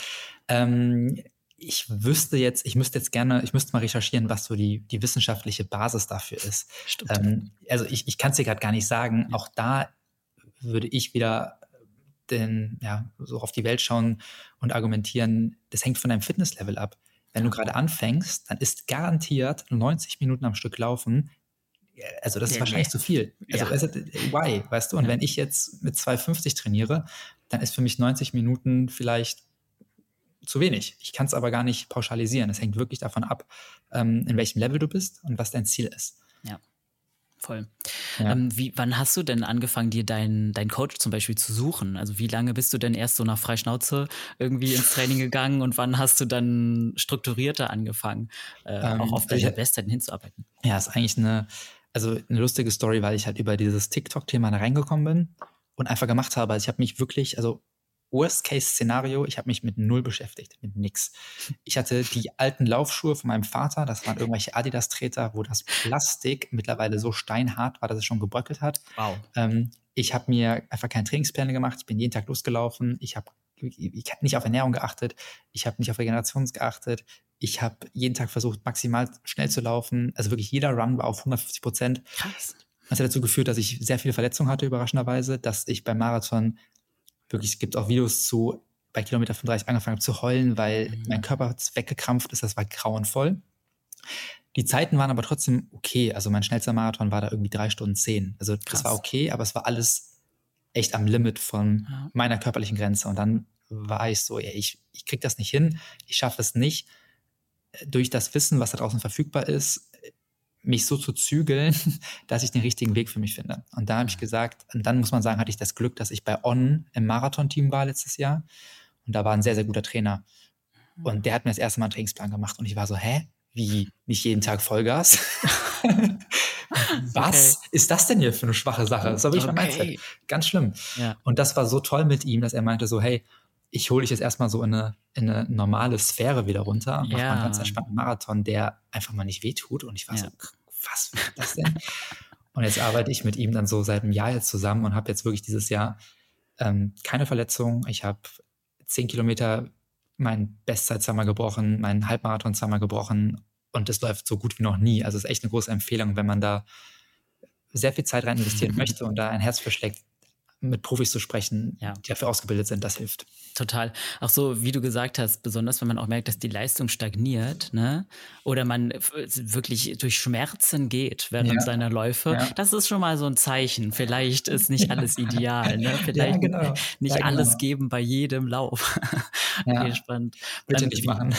Ähm, ich wüsste jetzt, ich müsste jetzt gerne, ich müsste mal recherchieren, was so die, die wissenschaftliche Basis dafür ist. Stimmt. Ähm, also ich, ich kann es dir gerade gar nicht sagen. Ja. Auch da würde ich wieder denn ja, so auf die Welt schauen und argumentieren, das hängt von deinem Fitnesslevel ab. Wenn ja. du gerade anfängst, dann ist garantiert neunzig Minuten am Stück laufen, also das ist ja, wahrscheinlich nee. zu viel. Also ja. why, weißt du? Und ja. wenn ich jetzt mit zwei fünfzig trainiere, dann ist für mich neunzig Minuten vielleicht zu wenig. Ich kann es aber gar nicht pauschalisieren. Es hängt wirklich davon ab, in welchem Level du bist und was dein Ziel ist. Ja. Voll. Ja. Ähm, wie, wann hast du denn angefangen, dir deinen dein Coach zum Beispiel zu suchen? Also wie lange bist du denn erst so nach Freischnauze irgendwie ins Training gegangen und wann hast du dann strukturierter angefangen, äh, auch Ähm, auf also ich, deine Bestzeiten hinzuarbeiten? ja, ist eigentlich eine, also eine lustige Story, weil ich halt über dieses TikTok-Thema da reingekommen bin und einfach gemacht habe. Also ich habe mich wirklich, also Worst-Case-Szenario, ich habe mich mit null beschäftigt, mit nix. Ich hatte die alten Laufschuhe von meinem Vater, das waren irgendwelche Adidas-Treter, wo das Plastik mittlerweile so steinhart war, dass es schon gebröckelt hat. Wow. Ähm, ich habe mir einfach keine Trainingspläne gemacht, ich bin jeden Tag losgelaufen, ich habe ich hab nicht auf Ernährung geachtet, ich habe nicht auf Regeneration geachtet, ich habe jeden Tag versucht, maximal schnell zu laufen, also wirklich jeder Run war auf hundertfünfzig Prozent. Krass. Das hat dazu geführt, dass ich sehr viele Verletzungen hatte, überraschenderweise, dass ich beim Marathon wirklich, es gibt auch Videos zu, bei Kilometer fünfunddreißig angefangen habe zu heulen, weil Mhm. mein Körper weggekrampft ist, das war grauenvoll. Die Zeiten waren aber trotzdem okay, also mein schnellster Marathon war da irgendwie drei Stunden zehn, also das Krass. war okay, aber es war alles echt am Limit von Ja. meiner körperlichen Grenze und dann war ich so, ey, ich, ich krieg das nicht hin, ich schaffe es nicht, durch das Wissen, was da draußen verfügbar ist, mich so zu zügeln, dass ich den richtigen Weg für mich finde. Und da habe ich gesagt, und dann muss man sagen, hatte ich das Glück, dass ich bei On im Marathon-Team war letztes Jahr. Und da war ein sehr, sehr guter Trainer. Und der hat mir das erste Mal einen Trainingsplan gemacht. Und ich war so, hä? Wie? Nicht jeden Tag Vollgas? Was Okay. ist das denn hier für eine schwache Sache? Das war wirklich mein Okay. Mindset. Ganz schlimm. Ja. Und das war so toll mit ihm, dass er meinte so, hey, ich hole dich jetzt erstmal so in eine, in eine normale Sphäre wieder runter und mach mal einen ganz Ja. entspannten Marathon, der einfach mal nicht wehtut. Und ich war Ja. so, was ist das denn? Und jetzt arbeite ich mit ihm dann so seit einem Jahr jetzt zusammen und habe jetzt wirklich dieses Jahr ähm, keine Verletzung. Ich habe zehn Kilometer mein Bestzeit zweimal gebrochen, meinen Halbmarathon zweimal gebrochen und das läuft so gut wie noch nie. Also es ist echt eine große Empfehlung, wenn man da sehr viel Zeit rein investieren möchte und da ein Herz für schlägt, mit Profis zu sprechen, Ja. die dafür ausgebildet sind, das hilft. Total. Auch so, wie du gesagt hast, besonders wenn man auch merkt, dass die Leistung stagniert, ne? Oder man f- wirklich durch Schmerzen geht während Ja. seiner Läufe. Ja. Das ist schon mal so ein Zeichen. Vielleicht ist nicht alles ideal, ne? Ja, Vielleicht genau. nicht Ja, genau. alles geben bei jedem Lauf. Ja. Okay, spannend. Bitte Ähm, nicht wie, machen.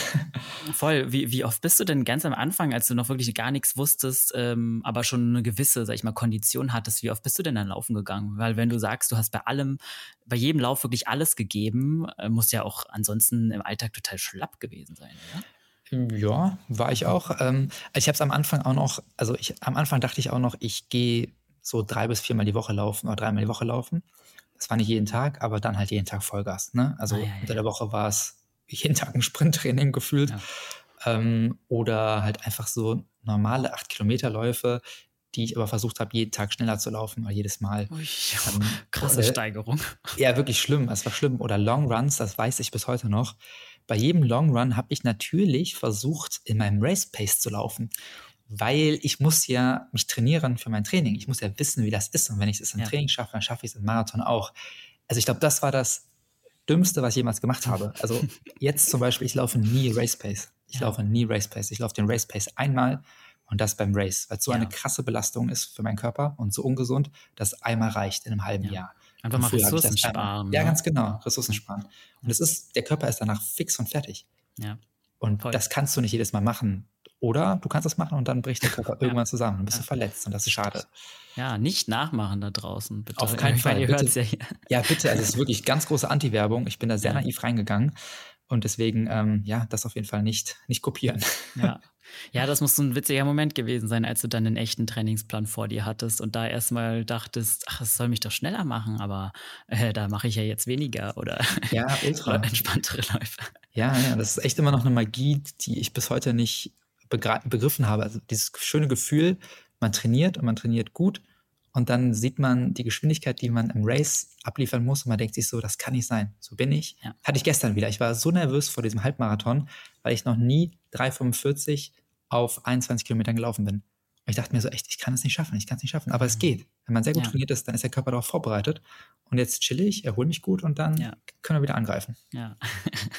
Voll. Wie, wie oft bist du denn ganz am Anfang, als du noch wirklich gar nichts wusstest, ähm, aber schon eine gewisse, sag ich mal, Kondition hattest, wie oft bist du denn dann laufen gegangen? Weil wenn du sagst, du hast bei allem, bei jedem Lauf wirklich alles gegeben, äh, muss ja auch ansonsten im Alltag total schlapp gewesen sein, oder? Ja, war ich auch. Ähm, ich habe es am Anfang auch noch, also ich, am Anfang dachte ich auch noch, ich gehe so drei bis viermal die Woche laufen oder dreimal die Woche laufen. Das war nicht jeden Tag, aber dann halt jeden Tag Vollgas. Ne? Also Ah, ja, ja, unter ja. der Woche war es jeden Tag ein Sprinttraining gefühlt. Ja. Ähm, oder halt einfach so normale acht Kilometer Läufe, die ich aber versucht habe, jeden Tag schneller zu laufen oder jedes Mal. Ui, Ähm, krasse oder- Steigerung. Ja, wirklich schlimm. Es war schlimm. Oder Long Runs, das weiß ich bis heute noch. Bei jedem Long Run habe ich natürlich versucht, in meinem Race Pace zu laufen, weil ich muss ja mich trainieren für mein Training. Ich muss ja wissen, wie das ist. Und wenn ich es im Ja. Training schaffe, dann schaffe ich es im Marathon auch. Also ich glaube, das war das Dümmste, was ich jemals gemacht habe. Also jetzt zum Beispiel, ich laufe nie Race Pace. Ich Ja. laufe nie Race Pace. Ich laufe den Race Pace einmal und das beim Race, weil es so Ja. eine krasse Belastung ist für meinen Körper und so ungesund, dass einmal reicht in einem halben Ja. Jahr. Einfach Und mal früher habe ich Ressourcen das einmal- sparen. Ja, ne? ganz genau, Ressourcen sparen. Und es ist, der Körper ist danach fix und fertig. Ja. Und Voll. das kannst du nicht jedes Mal machen. Oder du kannst es machen und dann bricht der Körper irgendwann zusammen. Dann bist du verletzt und das ist schade. Ja, nicht nachmachen da draußen, bitte. Auf keinen ich meine, Fall, ihr bitte. hört es ja hier. Ja, bitte, also es ist wirklich ganz große Anti-Werbung. Ich bin da sehr Ja. naiv reingegangen und deswegen, ähm, ja, das auf jeden Fall nicht, nicht kopieren. Ja. Ja, das muss so ein witziger Moment gewesen sein, als du dann einen echten Trainingsplan vor dir hattest und da erstmal dachtest, ach, es soll mich doch schneller machen, aber äh, da mache ich ja jetzt weniger oder Ja, ultra. entspanntere Läufe. Ja, ja, das ist echt immer noch eine Magie, die ich bis heute nicht begra- begriffen habe. Also dieses schöne Gefühl, man trainiert und man trainiert gut und dann sieht man die Geschwindigkeit, die man im Race abliefern muss und man denkt sich so, das kann nicht sein. So bin ich. Ja. Hatte ich gestern wieder. Ich war so nervös vor diesem Halbmarathon, weil ich noch nie drei fünfundvierzig auf einundzwanzig Kilometern gelaufen bin. Und ich dachte mir so, echt, ich kann es nicht schaffen, ich kann es nicht schaffen. Aber es geht. Wenn man sehr gut Ja. trainiert ist, dann ist der Körper darauf vorbereitet. Und jetzt chill ich, erhole mich gut und dann Ja. können wir wieder angreifen. Ja.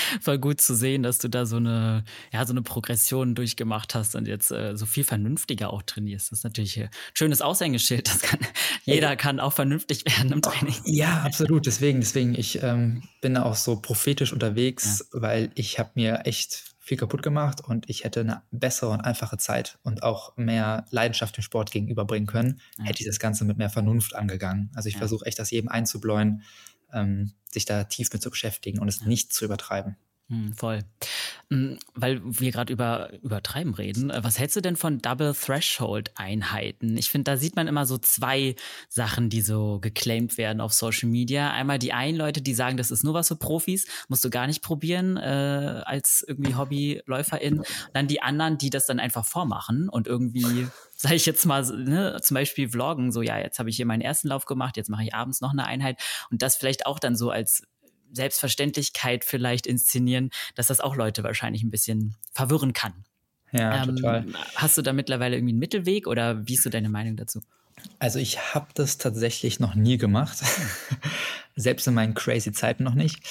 voll gut zu sehen, dass du da so eine, ja, so eine Progression durchgemacht hast und jetzt äh, so viel vernünftiger auch trainierst. Das ist natürlich ein schönes Aushängeschild. Das kann, jeder kann auch vernünftig werden im Training. Ja, absolut. Deswegen, deswegen, ich ähm, bin da auch so prophetisch unterwegs, ja. weil ich habe mir echt viel kaputt gemacht und ich hätte eine bessere und einfache Zeit und auch mehr Leidenschaft dem Sport gegenüberbringen können, ja. hätte ich das Ganze mit mehr Vernunft angegangen. Also ich ja. versuche echt, das jedem einzubläuen, ähm, sich da tief mit zu beschäftigen und es ja. nicht zu übertreiben. Hm, voll. Weil wir gerade über Übertreiben reden, was hältst du denn von Double Threshold Einheiten? Ich finde, da sieht man immer so zwei Sachen, die so geclaimed werden auf Social Media. Einmal die einen Leute, die sagen, das ist nur was für Profis, musst du gar nicht probieren äh, als irgendwie Hobbyläuferin. Dann die anderen, die das dann einfach vormachen und irgendwie, sage ich jetzt mal, ne, zum Beispiel vloggen, so ja, jetzt habe ich hier meinen ersten Lauf gemacht, jetzt mache ich abends noch eine Einheit und das vielleicht auch dann so als Selbstverständlichkeit vielleicht inszenieren, dass das auch Leute wahrscheinlich ein bisschen verwirren kann. Ja, ähm, total. Hast du da mittlerweile irgendwie einen Mittelweg oder wie ist so deine Meinung dazu? Also ich habe das tatsächlich noch nie gemacht. Selbst in meinen crazy Zeiten noch nicht.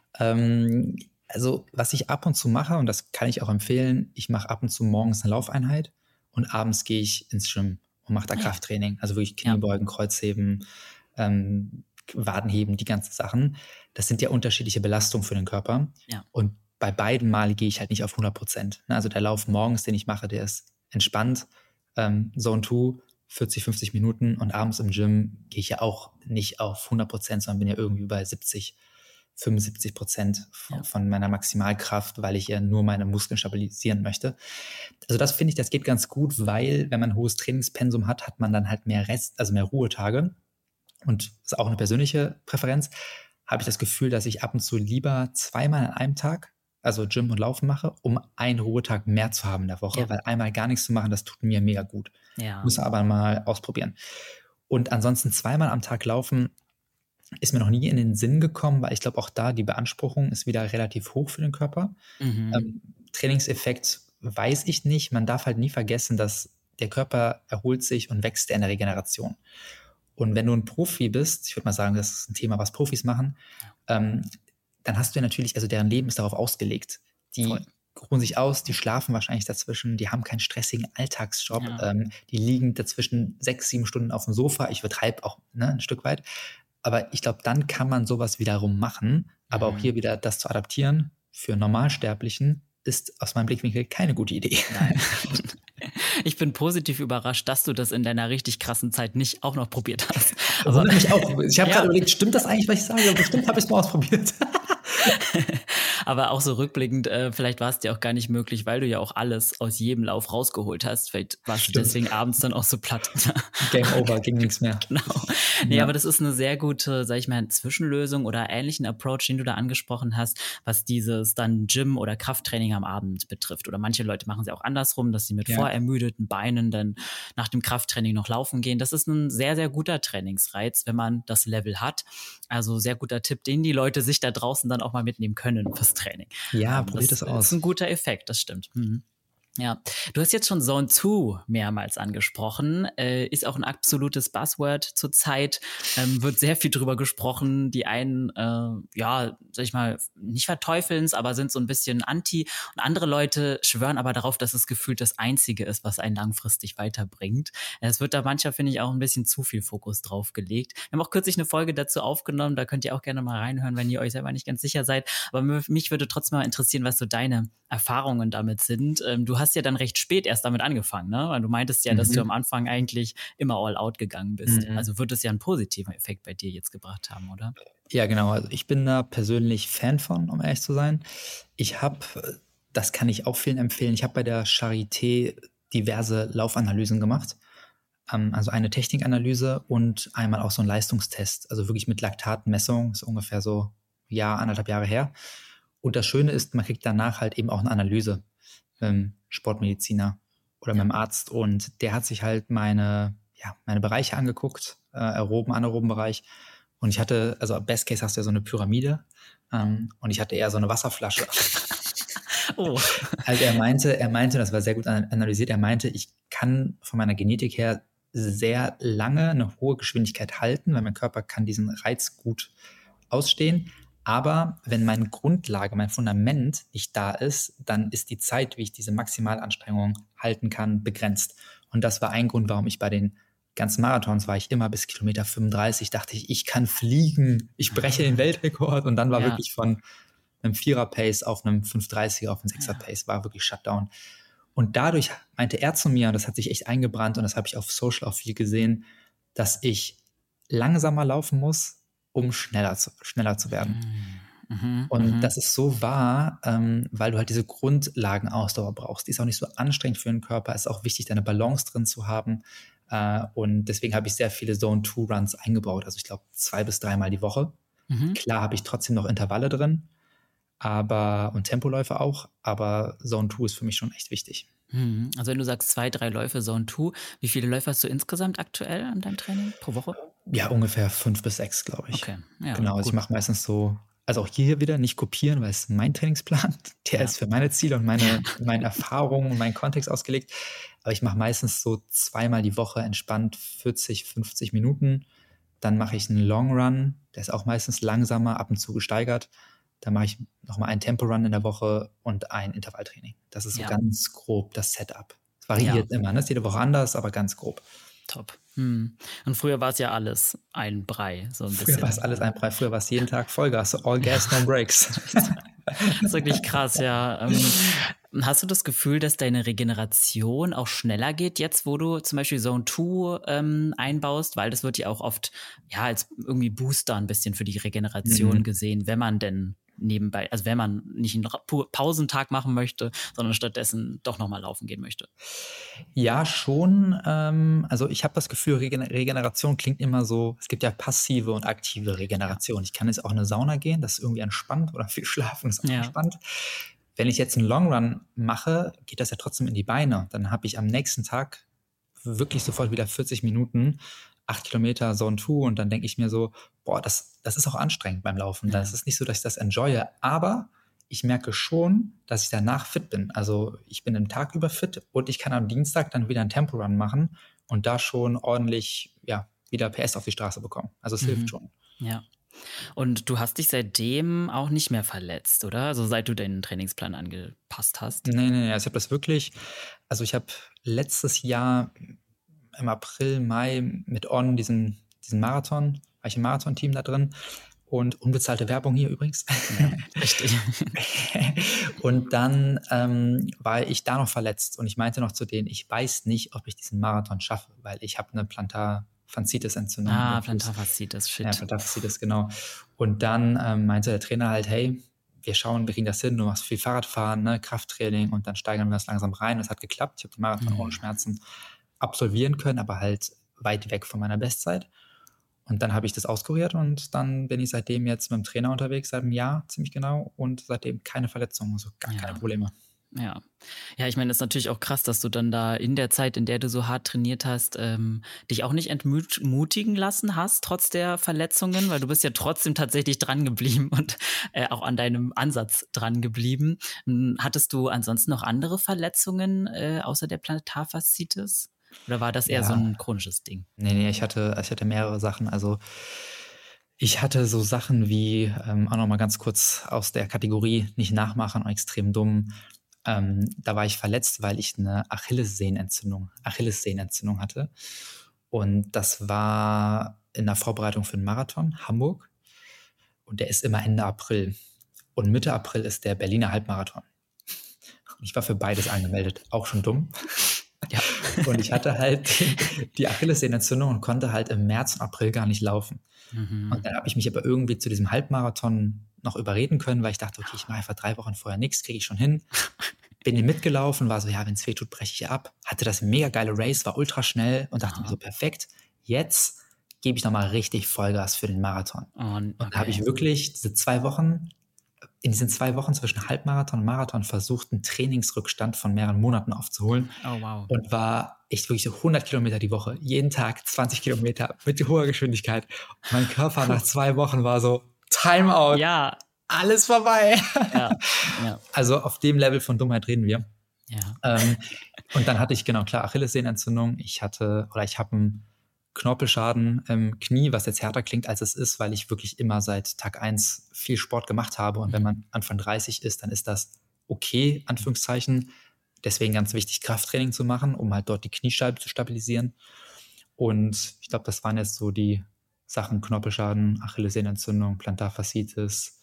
Ähm, also was ich ab und zu mache, und das kann ich auch empfehlen, ich mache ab und zu morgens eine Laufeinheit und abends gehe ich ins Gym und mache da ah, Krafttraining. Also wirklich Kniebeugen, ja. Kreuzheben, ähm, Wadenheben, die ganzen Sachen. Das sind ja unterschiedliche Belastungen für den Körper. Ja. Und bei beiden Male gehe ich halt nicht auf hundert Prozent. Also der Lauf morgens, den ich mache, der ist entspannt. Ähm, Zone zwei, vierzig, fünfzig Minuten. Und abends im Gym gehe ich ja auch nicht auf hundert Prozent, sondern bin ja irgendwie bei siebzig, fünfundsiebzig Prozent von, ja. von meiner Maximalkraft, weil ich ja nur meine Muskeln stabilisieren möchte. Also das finde ich, das geht ganz gut, weil wenn man ein hohes Trainingspensum hat, hat man dann halt mehr Rest, also mehr Ruhetage. Und das ist auch eine persönliche Präferenz, habe ich das Gefühl, dass ich ab und zu lieber zweimal an einem Tag, also Gym und Laufen mache, um einen Ruhetag mehr zu haben in der Woche, ja. weil einmal gar nichts zu machen, das tut mir mega gut. Ja. Muss aber mal ausprobieren. Und ansonsten zweimal am Tag laufen ist mir noch nie in den Sinn gekommen, weil ich glaube, auch da die Beanspruchung ist wieder relativ hoch für den Körper. Mhm. Ähm, Trainingseffekt weiß ich nicht. Man darf halt nie vergessen, dass der Körper erholt sich und wächst in der Regeneration. Und wenn du ein Profi bist, ich würde mal sagen, das ist ein Thema, was Profis machen, ähm, dann hast du ja natürlich, also deren Leben ist darauf ausgelegt. Die Voll. ruhen sich aus, die schlafen wahrscheinlich dazwischen, die haben keinen stressigen Alltagsjob, Ja. ähm, die liegen dazwischen sechs, sieben Stunden auf dem Sofa. Ich übertreibe auch ne, ein Stück weit. Aber ich glaube, dann kann man sowas wiederum machen. Aber Mhm. auch hier wieder das zu adaptieren für Normalsterblichen ist aus meinem Blickwinkel keine gute Idee. Nein. Ich bin positiv überrascht, dass du das in deiner richtig krassen Zeit nicht auch noch probiert hast. Aber wundert mich auch. Ich habe ja. gerade überlegt, stimmt das eigentlich, was ich sage? Bestimmt habe ich es mal ausprobiert. Aber auch so rückblickend, äh, vielleicht war es dir auch gar nicht möglich, weil du ja auch alles aus jedem Lauf rausgeholt hast. Vielleicht warst Stimmt. du deswegen abends dann auch so platt. Game over, ging nichts mehr. Genau. Nee, ja. aber das ist eine sehr gute, sag ich mal, Zwischenlösung oder ähnlichen Approach, den du da angesprochen hast, was dieses dann Gym- oder Krafttraining am Abend betrifft. Oder manche Leute machen es ja auch andersrum, dass sie mit ja. vorermüdeten Beinen dann nach dem Krafttraining noch laufen gehen. Das ist ein sehr, sehr guter Trainingsreiz, wenn man das Level hat. Also sehr guter Tipp, den die Leute sich da draußen dann auch mal mitnehmen können fürs Training. Ja, ähm, probiert das es aus. Das ist ein guter Effekt, das stimmt. Mhm. Ja, du hast jetzt schon Zone zwei mehrmals angesprochen, äh, ist auch ein absolutes Buzzword zurzeit, ähm, wird sehr viel drüber gesprochen, die einen, äh, ja, sag ich mal, nicht verteufeln es, aber sind so ein bisschen anti und andere Leute schwören aber darauf, dass es gefühlt das Einzige ist, was einen langfristig weiterbringt. Es wird da mancher, finde ich, auch ein bisschen zu viel Fokus drauf gelegt. Wir haben auch kürzlich eine Folge dazu aufgenommen, da könnt ihr auch gerne mal reinhören, wenn ihr euch selber nicht ganz sicher seid, aber mich würde trotzdem mal interessieren, was so deine Erfahrungen damit sind. Ähm, du hast ja dann recht spät erst damit angefangen, ne? Weil du meintest ja, mhm. dass du am Anfang eigentlich immer all out gegangen bist. Mhm. Also wird es ja einen positiven Effekt bei dir jetzt gebracht haben, oder? Ja, genau. Also ich bin da persönlich Fan von, um ehrlich zu sein. Ich habe, das kann ich auch vielen empfehlen, ich habe bei der Charité diverse Laufanalysen gemacht. Ähm, also eine Technikanalyse und einmal auch so einen Leistungstest. Also wirklich mit Laktatmessung, ist ungefähr so ein Jahr, anderthalb Jahre her. Und das Schöne ist, man kriegt danach halt eben auch eine Analyse, ähm, Sportmediziner oder ja. mit dem Arzt. Und der hat sich halt meine, ja, meine Bereiche angeguckt, äh, aeroben, anaeroben Bereich. Und ich hatte, also Best Case hast du ja so eine Pyramide ähm, und ich hatte eher so eine Wasserflasche. Oh. Also er meinte, er meinte, das war sehr gut analysiert, er meinte, ich kann von meiner Genetik her sehr lange eine hohe Geschwindigkeit halten, weil mein Körper kann diesen Reiz gut ausstehen. Aber wenn meine Grundlage, mein Fundament nicht da ist, dann ist die Zeit, wie ich diese Maximalanstrengung halten kann, begrenzt. Und das war ein Grund, warum ich bei den ganzen Marathons war ich immer bis Kilometer fünfunddreißig, dachte ich, ich kann fliegen, ich breche den Weltrekord. Und dann war ja. wirklich von einem Vierer-Pace auf einem fünf dreißiger auf einem Sechser-Pace, war wirklich Shutdown. Und dadurch meinte er zu mir, und das hat sich echt eingebrannt, und das habe ich auf Social auch viel gesehen, dass ich langsamer laufen muss, um schneller zu, schneller zu werden. Mhm, und mhm. das ist so wahr, ähm, weil du halt diese Grundlagenausdauer brauchst. Die ist auch nicht so anstrengend für den Körper. Es ist auch wichtig, deine Balance drin zu haben. Äh, und deswegen habe ich sehr viele Zone zwei Runs eingebaut. Also ich glaube zwei bis dreimal die Woche. Mhm. Klar habe ich trotzdem noch Intervalle drin, aber und Tempoläufe auch. Aber Zone zwei ist für mich schon echt wichtig. Mhm. Also wenn du sagst zwei, drei Läufe Zone zwei, wie viele Läufe hast du insgesamt aktuell an deinem Training pro Woche? Ja, ungefähr fünf bis sechs, glaube ich. Okay, ja, genau, also gut. ich mache meistens so, also auch hier wieder nicht kopieren, weil es mein Trainingsplan, der ja. ist für meine Ziele und meine, meine Erfahrungen und meinen Kontext ausgelegt. Aber ich mache meistens so zweimal die Woche entspannt vierzig, fünfzig Minuten. Dann mache ich einen Long Run, der ist auch meistens langsamer, ab und zu gesteigert. Dann mache ich nochmal einen Tempo-Run in der Woche und ein Intervalltraining. Das ist so ja. ganz grob das Setup. Es variiert ja. immer, ne? Ist jede Woche anders, aber ganz grob. Top. Hm. Und früher war es ja alles ein Brei. So ein früher bisschen. war es alles ein Brei. Früher war es jeden Tag Vollgas. All gas, no breaks. Das ist wirklich krass, ja. Ähm, hast du das Gefühl, dass deine Regeneration auch schneller geht, jetzt wo du zum Beispiel Zone zwei ähm, einbaust? Weil das wird ja auch oft ja als irgendwie Booster ein bisschen für die Regeneration mhm. gesehen, wenn man denn nebenbei, also wenn man nicht einen Pausentag machen möchte, sondern stattdessen doch nochmal laufen gehen möchte. Ja, schon. Ähm, also ich habe das Gefühl, Regen- Regeneration klingt immer so, es gibt ja passive und aktive Regeneration. Ich kann jetzt auch in eine Sauna gehen, das ist irgendwie entspannt, oder viel schlafen ist auch ja. entspannt. Wenn ich jetzt einen Long Run mache, geht das ja trotzdem in die Beine. Dann habe ich am nächsten Tag wirklich sofort wieder vierzig Minuten, acht Kilometer Zone zwei und dann denke ich mir so, boah, das, das ist auch anstrengend beim Laufen. Ja. Das ist nicht so, dass ich das enjoye, aber ich merke schon, dass ich danach fit bin. Also ich bin den Tag über fit und ich kann am Dienstag dann wieder einen Tempo-Run machen und da schon ordentlich ja, wieder P S auf die Straße bekommen. Also es mhm. hilft schon. Ja. Und du hast dich seitdem auch nicht mehr verletzt, oder? Also seit du deinen Trainingsplan angepasst hast? Nee, nee, nee. Also ich habe das wirklich, also ich habe letztes Jahr im April, Mai mit On diesen, diesen Marathon, war ich im Marathon-Team da drin und unbezahlte Werbung hier übrigens. Ja, richtig. Und dann ähm, war ich da noch verletzt und ich meinte noch zu denen, ich weiß nicht, ob ich diesen Marathon schaffe, weil ich habe eine Plantarfaszitis-Entzündung. Ah, Plantarfaszitis, shit. Ja, Plantarfaszitis, genau. Und dann ähm, meinte der Trainer halt, hey, wir schauen, wir kriegen das hin, du machst viel Fahrradfahren, ne, Krafttraining und dann steigern wir das langsam rein. Das hat geklappt, ich habe den Marathon mhm. ohne Schmerzen absolvieren können, aber halt weit weg von meiner Bestzeit. Und dann habe ich das auskuriert und dann bin ich seitdem jetzt mit dem Trainer unterwegs, seit einem Jahr ziemlich genau und seitdem keine Verletzungen, also gar ja. keine Probleme. Ja, ja, ich meine, es ist natürlich auch krass, dass du dann da in der Zeit, in der du so hart trainiert hast, ähm, dich auch nicht entmutigen lassen hast, trotz der Verletzungen, weil du bist ja trotzdem tatsächlich dran geblieben und äh, auch an deinem Ansatz dran geblieben. Hattest du ansonsten noch andere Verletzungen äh, außer der Plantarfaszitis? Oder war das eher ja. so ein chronisches Ding? Nee, nee, ich hatte, ich hatte mehrere Sachen. Also ich hatte so Sachen wie, ähm, auch nochmal ganz kurz aus der Kategorie nicht nachmachen und extrem dumm. Ähm, da war ich verletzt, weil ich eine Achillessehnenentzündung, Achillessehnenentzündung hatte. Und das war in der Vorbereitung für den Marathon, Hamburg. Und der ist immer Ende April. Und Mitte April ist der Berliner Halbmarathon. Und ich war für beides angemeldet, auch schon dumm. Ja. Und ich hatte halt die Achillessehnenentzündung und konnte halt im März und April gar nicht laufen. Mhm. Und dann habe ich mich aber irgendwie zu diesem Halbmarathon noch überreden können, weil ich dachte, okay, ich mache einfach drei Wochen vorher nichts, kriege ich schon hin. Bin hier mitgelaufen, war so, ja, wenn es weh tut, breche ich ab. Hatte das mega geile Race, war ultra schnell und dachte ja. mir so, perfekt, jetzt gebe ich nochmal richtig Vollgas für den Marathon. Oh, okay. Und da habe ich wirklich diese zwei Wochen, in diesen zwei Wochen zwischen Halbmarathon und Marathon versucht, einen Trainingsrückstand von mehreren Monaten aufzuholen. Oh, wow. Und war echt wirklich so hundert Kilometer die Woche, jeden Tag zwanzig Kilometer mit hoher Geschwindigkeit. Und mein Körper nach zwei Wochen war so, Timeout. Ja. Alles vorbei. Ja. Ja. Also auf dem Level von Dummheit reden wir. Ja. Ähm, und dann hatte ich, genau, klar, Achillessehnenentzündung. Ich hatte, oder ich habe einen Knorpelschaden im Knie, was jetzt härter klingt, als es ist, weil ich wirklich immer seit Tag eins viel Sport gemacht habe. Und wenn man Anfang dreißig ist, dann ist das okay, Anführungszeichen. Deswegen ganz wichtig, Krafttraining zu machen, um halt dort die Kniescheibe zu stabilisieren. Und ich glaube, das waren jetzt so die Sachen: Knorpelschaden, Achillessehnenentzündung, Plantarfaszitis.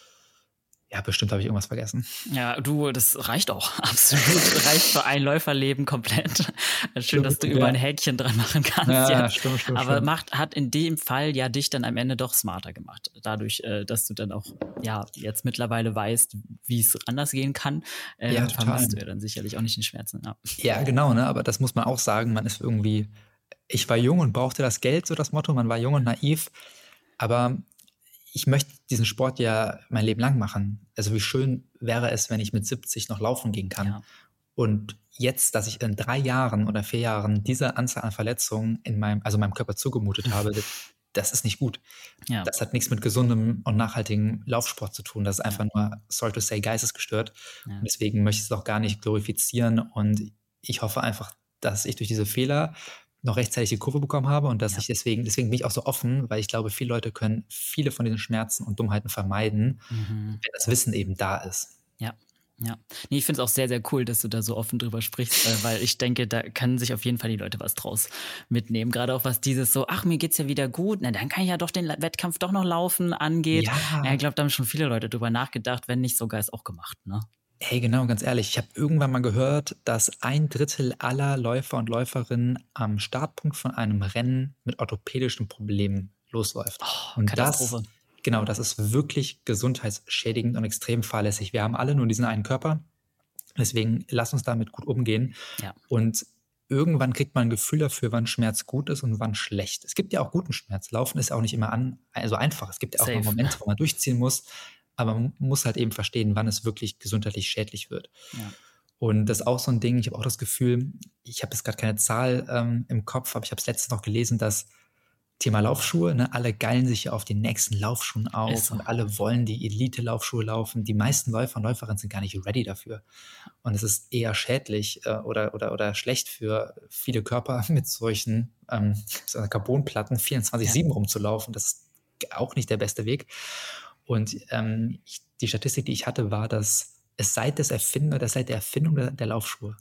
Ja, bestimmt habe ich irgendwas vergessen. Ja, du, das reicht auch. Absolut. Reicht für ein Läuferleben komplett. Schön, stimmt, dass du ja. über ein Häkchen dran machen kannst. Ja, jetzt. Stimmt, stimmt. Aber stimmt. macht, hat in dem Fall ja dich dann am Ende doch smarter gemacht. Dadurch, dass du dann auch ja jetzt mittlerweile weißt, wie es anders gehen kann, äh, ja, vermisst du ja dann sicherlich auch nicht den Schmerzen. Ja, ja genau, ne? Aber das muss man auch sagen. Man ist irgendwie, ich war jung und brauchte das Geld, so das Motto. Man war jung und naiv. Aber ich möchte diesen Sport ja mein Leben lang machen. Also wie schön wäre es, wenn ich mit siebzig noch laufen gehen kann. Ja. Und jetzt, dass ich in drei Jahren oder vier Jahren diese Anzahl an Verletzungen in meinem, also meinem Körper zugemutet habe, das, das ist nicht gut. Ja. Das hat nichts mit gesundem und nachhaltigem Laufsport zu tun. Das ist einfach ja. nur, sorry to say, geistesgestört. Ja. Und deswegen möchte ich es auch gar nicht glorifizieren. Und ich hoffe einfach, dass ich durch diese Fehler noch rechtzeitig die Kurve bekommen habe und dass ja. ich deswegen, deswegen bin ich auch so offen, weil ich glaube, viele Leute können viele von diesen Schmerzen und Dummheiten vermeiden, mhm. wenn das Wissen eben da ist. Ja, ja. Nee, ich finde es auch sehr, sehr cool, dass du da so offen drüber sprichst, weil ich denke, da können sich auf jeden Fall die Leute was draus mitnehmen. Gerade auch was dieses so, ach, mir geht's ja wieder gut, na dann kann ich ja doch den Wettkampf doch noch laufen angeht. Ja, ja ich glaube, da haben schon viele Leute drüber nachgedacht, wenn nicht sogar es auch gemacht, ne? Hey, genau, ganz ehrlich, ich habe irgendwann mal gehört, dass ein Drittel aller Läufer und Läuferinnen am Startpunkt von einem Rennen mit orthopädischen Problemen losläuft. Oh, und das, genau, das ist wirklich gesundheitsschädigend und extrem fahrlässig. Wir haben alle nur diesen einen Körper, deswegen lass uns damit gut umgehen. Ja. Und irgendwann kriegt man ein Gefühl dafür, wann Schmerz gut ist und wann schlecht. Es gibt ja auch guten Schmerz. Laufen ist auch nicht immer an, also einfach. Es gibt ja auch noch Momente, wo man durchziehen muss. Aber man muss halt eben verstehen, wann es wirklich gesundheitlich schädlich wird. Ja. Und das ist auch so ein Ding, ich habe auch das Gefühl, ich habe jetzt gerade keine Zahl ähm, im Kopf, aber ich habe es letztens noch gelesen, dass Thema Laufschuhe, ne, alle geilen sich ja auf den nächsten Laufschuhen auf so. Und alle wollen die Elite-Laufschuhe laufen. Die meisten Läufer und Läuferinnen sind gar nicht ready dafür. Und es ist eher schädlich äh, oder, oder, oder schlecht für viele Körper mit solchen ähm, so Carbonplatten vierundzwanzig sieben ja. rumzulaufen. Das ist auch nicht der beste Weg. Und ähm, ich, die Statistik, die ich hatte, war, dass es seit, des Erfinden, oder seit der Erfindung der, der Laufschuhe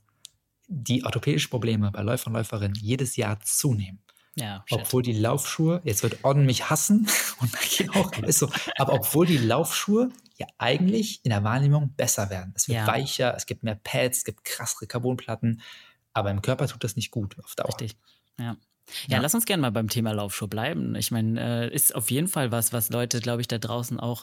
die orthopädischen Probleme bei Läufern und Läuferinnen jedes Jahr zunehmen. Ja, obwohl die Laufschuhe, jetzt wird Orden mich hassen, und auch, ist so, aber obwohl die Laufschuhe ja eigentlich in der Wahrnehmung besser werden. Es wird ja. weicher, es gibt mehr Pads, es gibt krassere Carbonplatten, aber im Körper tut das nicht gut auf Dauer. Richtig, ja. Ja, ja, lass uns gerne mal beim Thema Laufschuh bleiben. Ich meine, äh, ist auf jeden Fall was, was Leute, glaube ich, da draußen auch,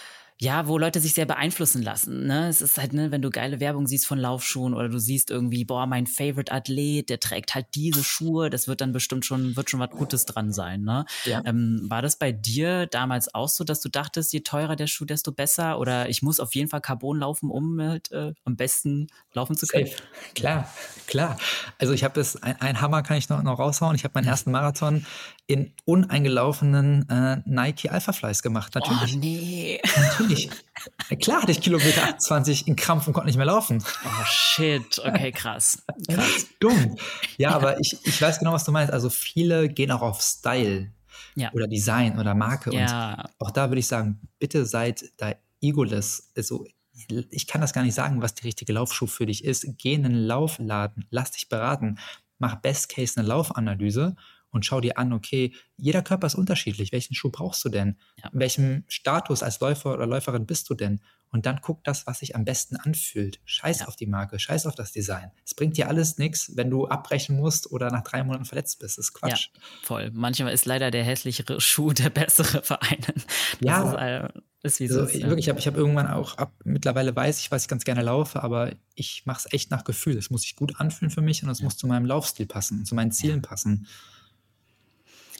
ja, wo Leute sich sehr beeinflussen lassen, ne? Es ist halt, ne, wenn du geile Werbung siehst von Laufschuhen oder du siehst irgendwie, boah, mein Favorite Athlet, der trägt halt diese Schuhe, das wird dann bestimmt schon, wird schon was Gutes dran sein, ne? Ja. Ähm, war das bei dir damals auch so, dass du dachtest, je teurer der Schuh, desto besser? Oder ich muss auf jeden Fall Carbon laufen, um halt, äh, am besten laufen zu können? Safe. Klar, klar. Also ich habe das, ein, ein Hammer kann ich noch, noch raushauen. Ich habe meinen ersten Marathon in uneingelaufenen äh, Nike Alpha Flies gemacht, natürlich. Oh nee. Natürlich. Klar hatte ich Kilometer achtundzwanzig in Krampf und konnte nicht mehr laufen. Oh shit, okay, krass. krass. Dumm. Ja, aber ich, ich weiß genau, was du meinst. Also viele gehen auch auf Style ja. oder Design oder Marke. Ja. Und auch da würde ich sagen, bitte seid da egoless. Also ich kann das gar nicht sagen, was die richtige Laufschuh für dich ist. Geh in einen Laufladen, lass dich beraten, mach Best Case eine Laufanalyse und schau dir an, okay, jeder Körper ist unterschiedlich. Welchen Schuh brauchst du denn? Ja. In welchem Status als Läufer oder Läuferin bist du denn? Und dann guck das, was sich am besten anfühlt. Scheiß ja. auf die Marke, scheiß auf das Design. Es bringt dir alles nichts, wenn du abbrechen musst oder nach drei Monaten verletzt bist. Das ist Quatsch. Ja, voll. Manchmal ist leider der hässlichere Schuh der bessere für einen. Ja, ist, äh, ist wie also, so. Ich, Ja. wirklich, ich habe ich hab irgendwann auch, ab, mittlerweile weiß ich, was ich ganz gerne laufe, aber ich mache es echt nach Gefühl. Es muss sich gut anfühlen für mich und es Ja. muss zu meinem Laufstil passen, zu meinen Zielen Ja. passen. Ja,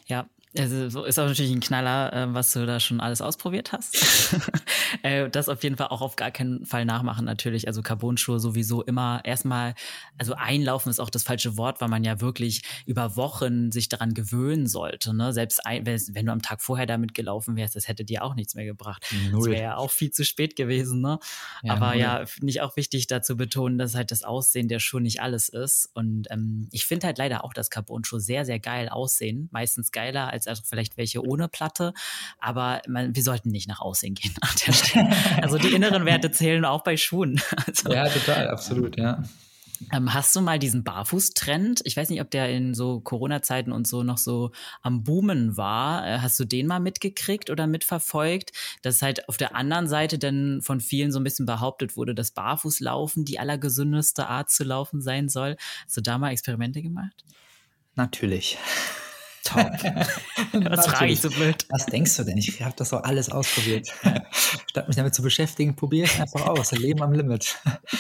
Also so ist auch natürlich ein Knaller, äh, was du da schon alles ausprobiert hast. äh, das auf jeden Fall auch auf gar keinen Fall nachmachen natürlich. Also Carbon-Schuhe sowieso immer erstmal, also einlaufen ist auch das falsche Wort, weil man ja wirklich über Wochen sich daran gewöhnen sollte. Ne? Selbst ein, wenn du am Tag vorher damit gelaufen wärst, das hätte dir auch nichts mehr gebracht. Null. Das wäre ja auch viel zu spät gewesen. Ne? Ja, aber null. Ja, finde ich auch wichtig, da zu betonen, dass halt das Aussehen der Schuhe nicht alles ist. Und ähm, ich finde halt leider auch, dass Carbon-Schuhe sehr, sehr geil aussehen. Meistens geiler als also vielleicht welche ohne Platte, aber man, wir sollten nicht nach Aussehen gehen an der Stelle. Also die inneren Werte zählen auch bei Schuhen. Also, ja, total, absolut, ja. Ähm, hast du mal diesen Barfuß-Trend? Ich weiß nicht, ob der in so Corona-Zeiten und so noch so am Boomen war. Äh, hast du den mal mitgekriegt oder mitverfolgt? Dass halt auf der anderen Seite dann von vielen so ein bisschen behauptet wurde, dass Barfußlaufen die allergesündeste Art zu laufen sein soll. Hast du da mal Experimente gemacht? Natürlich. Top. Was frage ich so blöd? Was denkst du denn? Ich habe das doch alles ausprobiert. Statt mich damit zu beschäftigen, probiere ich einfach aus. Leben am Limit.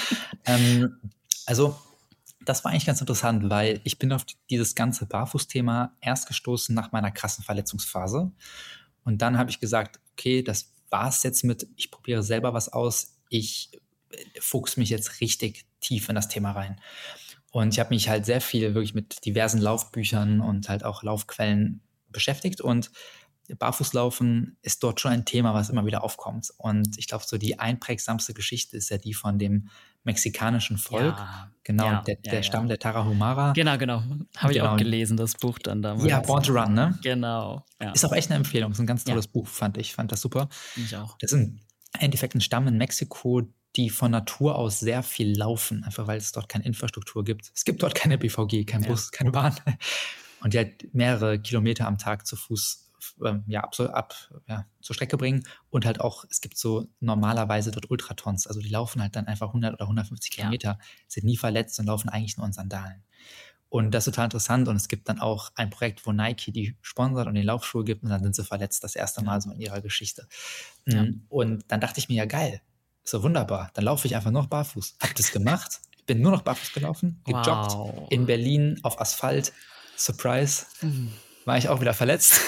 ähm, also, das war eigentlich ganz interessant, weil ich bin auf dieses ganze Barfuß-Thema erst gestoßen nach meiner krassen Verletzungsphase. Und dann habe ich gesagt, okay, das war's jetzt mit, ich probiere selber was aus. Ich fuchs mich jetzt richtig tief in das Thema rein. Und ich habe mich halt sehr viel wirklich mit diversen Laufbüchern und halt auch Laufquellen beschäftigt. Und Barfußlaufen ist dort schon ein Thema, was immer wieder aufkommt. Und ich glaube, so die einprägsamste Geschichte ist ja die von dem mexikanischen Volk. Ja, genau, ja, der, ja, der ja. Stamm der Tarahumara. Genau, genau. Habe ich Genau. auch gelesen, das Buch dann damals. Ja, Born to Run, ne? Genau. Ja. Ist auch echt eine Empfehlung. Ist ein ganz tolles Ja. Buch, fand ich. Fand das super. Ich auch. Das ist im Endeffekt ein Stamm in Mexiko, die von Natur aus sehr viel laufen, einfach weil es dort keine Infrastruktur gibt. Es gibt dort keine B V G, kein Ja. Bus, keine Bahn. Und die halt mehrere Kilometer am Tag zu Fuß ähm, ja, ab, ab ja, zur Strecke bringen. Und halt auch, es gibt so normalerweise dort Ultratons. Also die laufen halt dann einfach hundert oder hundertfünfzig Ja. Kilometer, sind nie verletzt und laufen eigentlich nur in Sandalen. Und das ist total interessant. Und es gibt dann auch ein Projekt, wo Nike die sponsert und den Laufschuhe gibt. Und dann sind sie verletzt, das erste Mal so in ihrer Geschichte. Ja. Und dann dachte ich mir, ja geil, so wunderbar. Dann laufe ich einfach noch barfuß. Hab das gemacht. Bin nur noch barfuß gelaufen, gejoggt. Wow. In Berlin auf Asphalt. Surprise. Mhm. War ich auch wieder verletzt.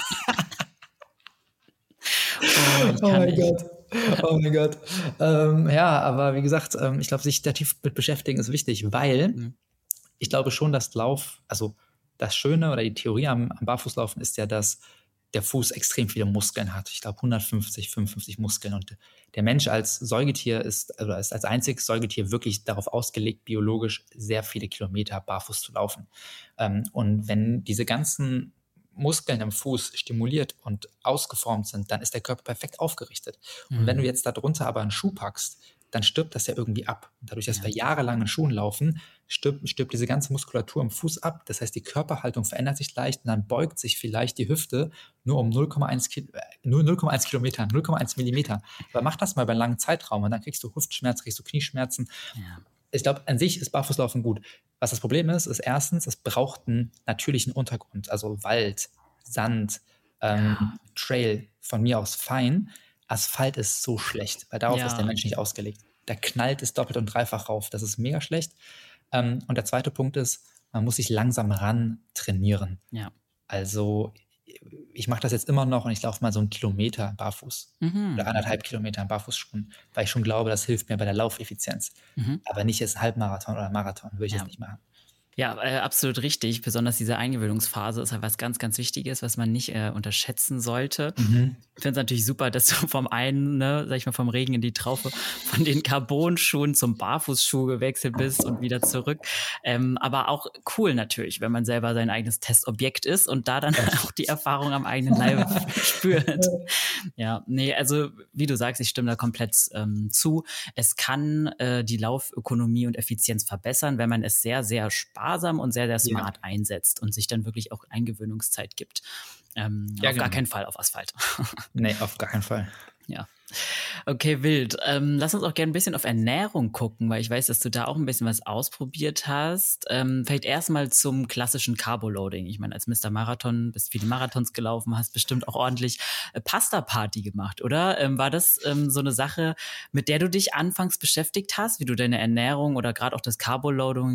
Oh, ich Oh kann mein nicht. Gott. Oh mein Gott. Ähm, ja, aber wie gesagt, ähm, ich glaube, sich da tief mit beschäftigen ist wichtig, weil Mhm. ich glaube schon, dass Lauf, also das Schöne oder die Theorie am, am Barfußlaufen ist ja, dass der Fuß extrem viele Muskeln hat. Ich glaube hundertfünfzig, fünfundfünfzig Muskeln. Und der Mensch als Säugetier ist, also ist als einziges Säugetier wirklich darauf ausgelegt, biologisch sehr viele Kilometer barfuß zu laufen. Ähm, und wenn diese ganzen Muskeln im Fuß stimuliert und ausgeformt sind, dann ist der Körper perfekt aufgerichtet. Und Mhm. wenn du jetzt darunter aber einen Schuh packst, dann stirbt das ja irgendwie ab. Dadurch, dass Ja. wir jahrelang in Schuhen laufen, stirbt, stirbt diese ganze Muskulatur im Fuß ab. Das heißt, die Körperhaltung verändert sich leicht und dann beugt sich vielleicht die Hüfte nur um null Komma eins Ki- äh, nur null Komma eins Kilometer, null Komma eins Millimeter. Aber mach das mal bei einem langen Zeitraum und dann kriegst du Hüftschmerz, kriegst du Knieschmerzen. Ja. Ich glaube, an sich ist Barfußlaufen gut. Was das Problem ist, ist erstens, es braucht einen natürlichen Untergrund, also Wald, Sand, ähm, Ja. Trail, von mir aus fein. Asphalt ist so schlecht, weil darauf Ja. ist der Mensch nicht ausgelegt. Da knallt es doppelt und dreifach rauf. Das ist mega schlecht. Ähm, und der zweite Punkt ist, man muss sich langsam ran trainieren. Ja. Also ich mache das jetzt immer noch und ich laufe mal so einen Kilometer barfuß Mhm. oder anderthalb Kilometer in Barfußschuhen, weil ich schon glaube, das hilft mir bei der Laufeffizienz. Mhm. Aber nicht jetzt Halbmarathon oder Marathon, würde ich Ja. jetzt nicht machen. Ja, äh, absolut richtig. Besonders diese Eingewöhnungsphase ist halt was ganz, ganz Wichtiges, was man nicht äh, unterschätzen sollte. Mhm. Ich finde es natürlich super, dass du vom einen, ne, sag ich mal, vom Regen in die Traufe, von den Carbon-Schuhen zum Barfußschuh gewechselt bist und wieder zurück. Ähm, aber auch cool natürlich, wenn man selber sein eigenes Testobjekt ist und da dann auch die Erfahrung am eigenen Leibe spürt. Ja, nee, also wie du sagst, ich stimme da komplett ähm, zu. Es kann äh, die Laufökonomie und Effizienz verbessern, wenn man es sehr, sehr sparsam und sehr, sehr smart ja. einsetzt und sich dann wirklich auch Eingewöhnungszeit gibt. Ähm, Ja, auf genau. gar keinen Fall auf Asphalt. Nee, auf gar keinen Fall. Ja. Okay, wild. Ähm, lass uns auch gerne ein bisschen auf Ernährung gucken, weil ich weiß, dass du da auch ein bisschen was ausprobiert hast. Ähm, vielleicht erstmal zum klassischen Carboloading. Ich meine, als Mister Marathon bist viele Marathons gelaufen, hast bestimmt auch ordentlich äh, Pasta-Party gemacht, oder? Ähm, war das ähm, so eine Sache, mit der du dich anfangs beschäftigt hast, wie du deine Ernährung oder gerade auch das Carboloading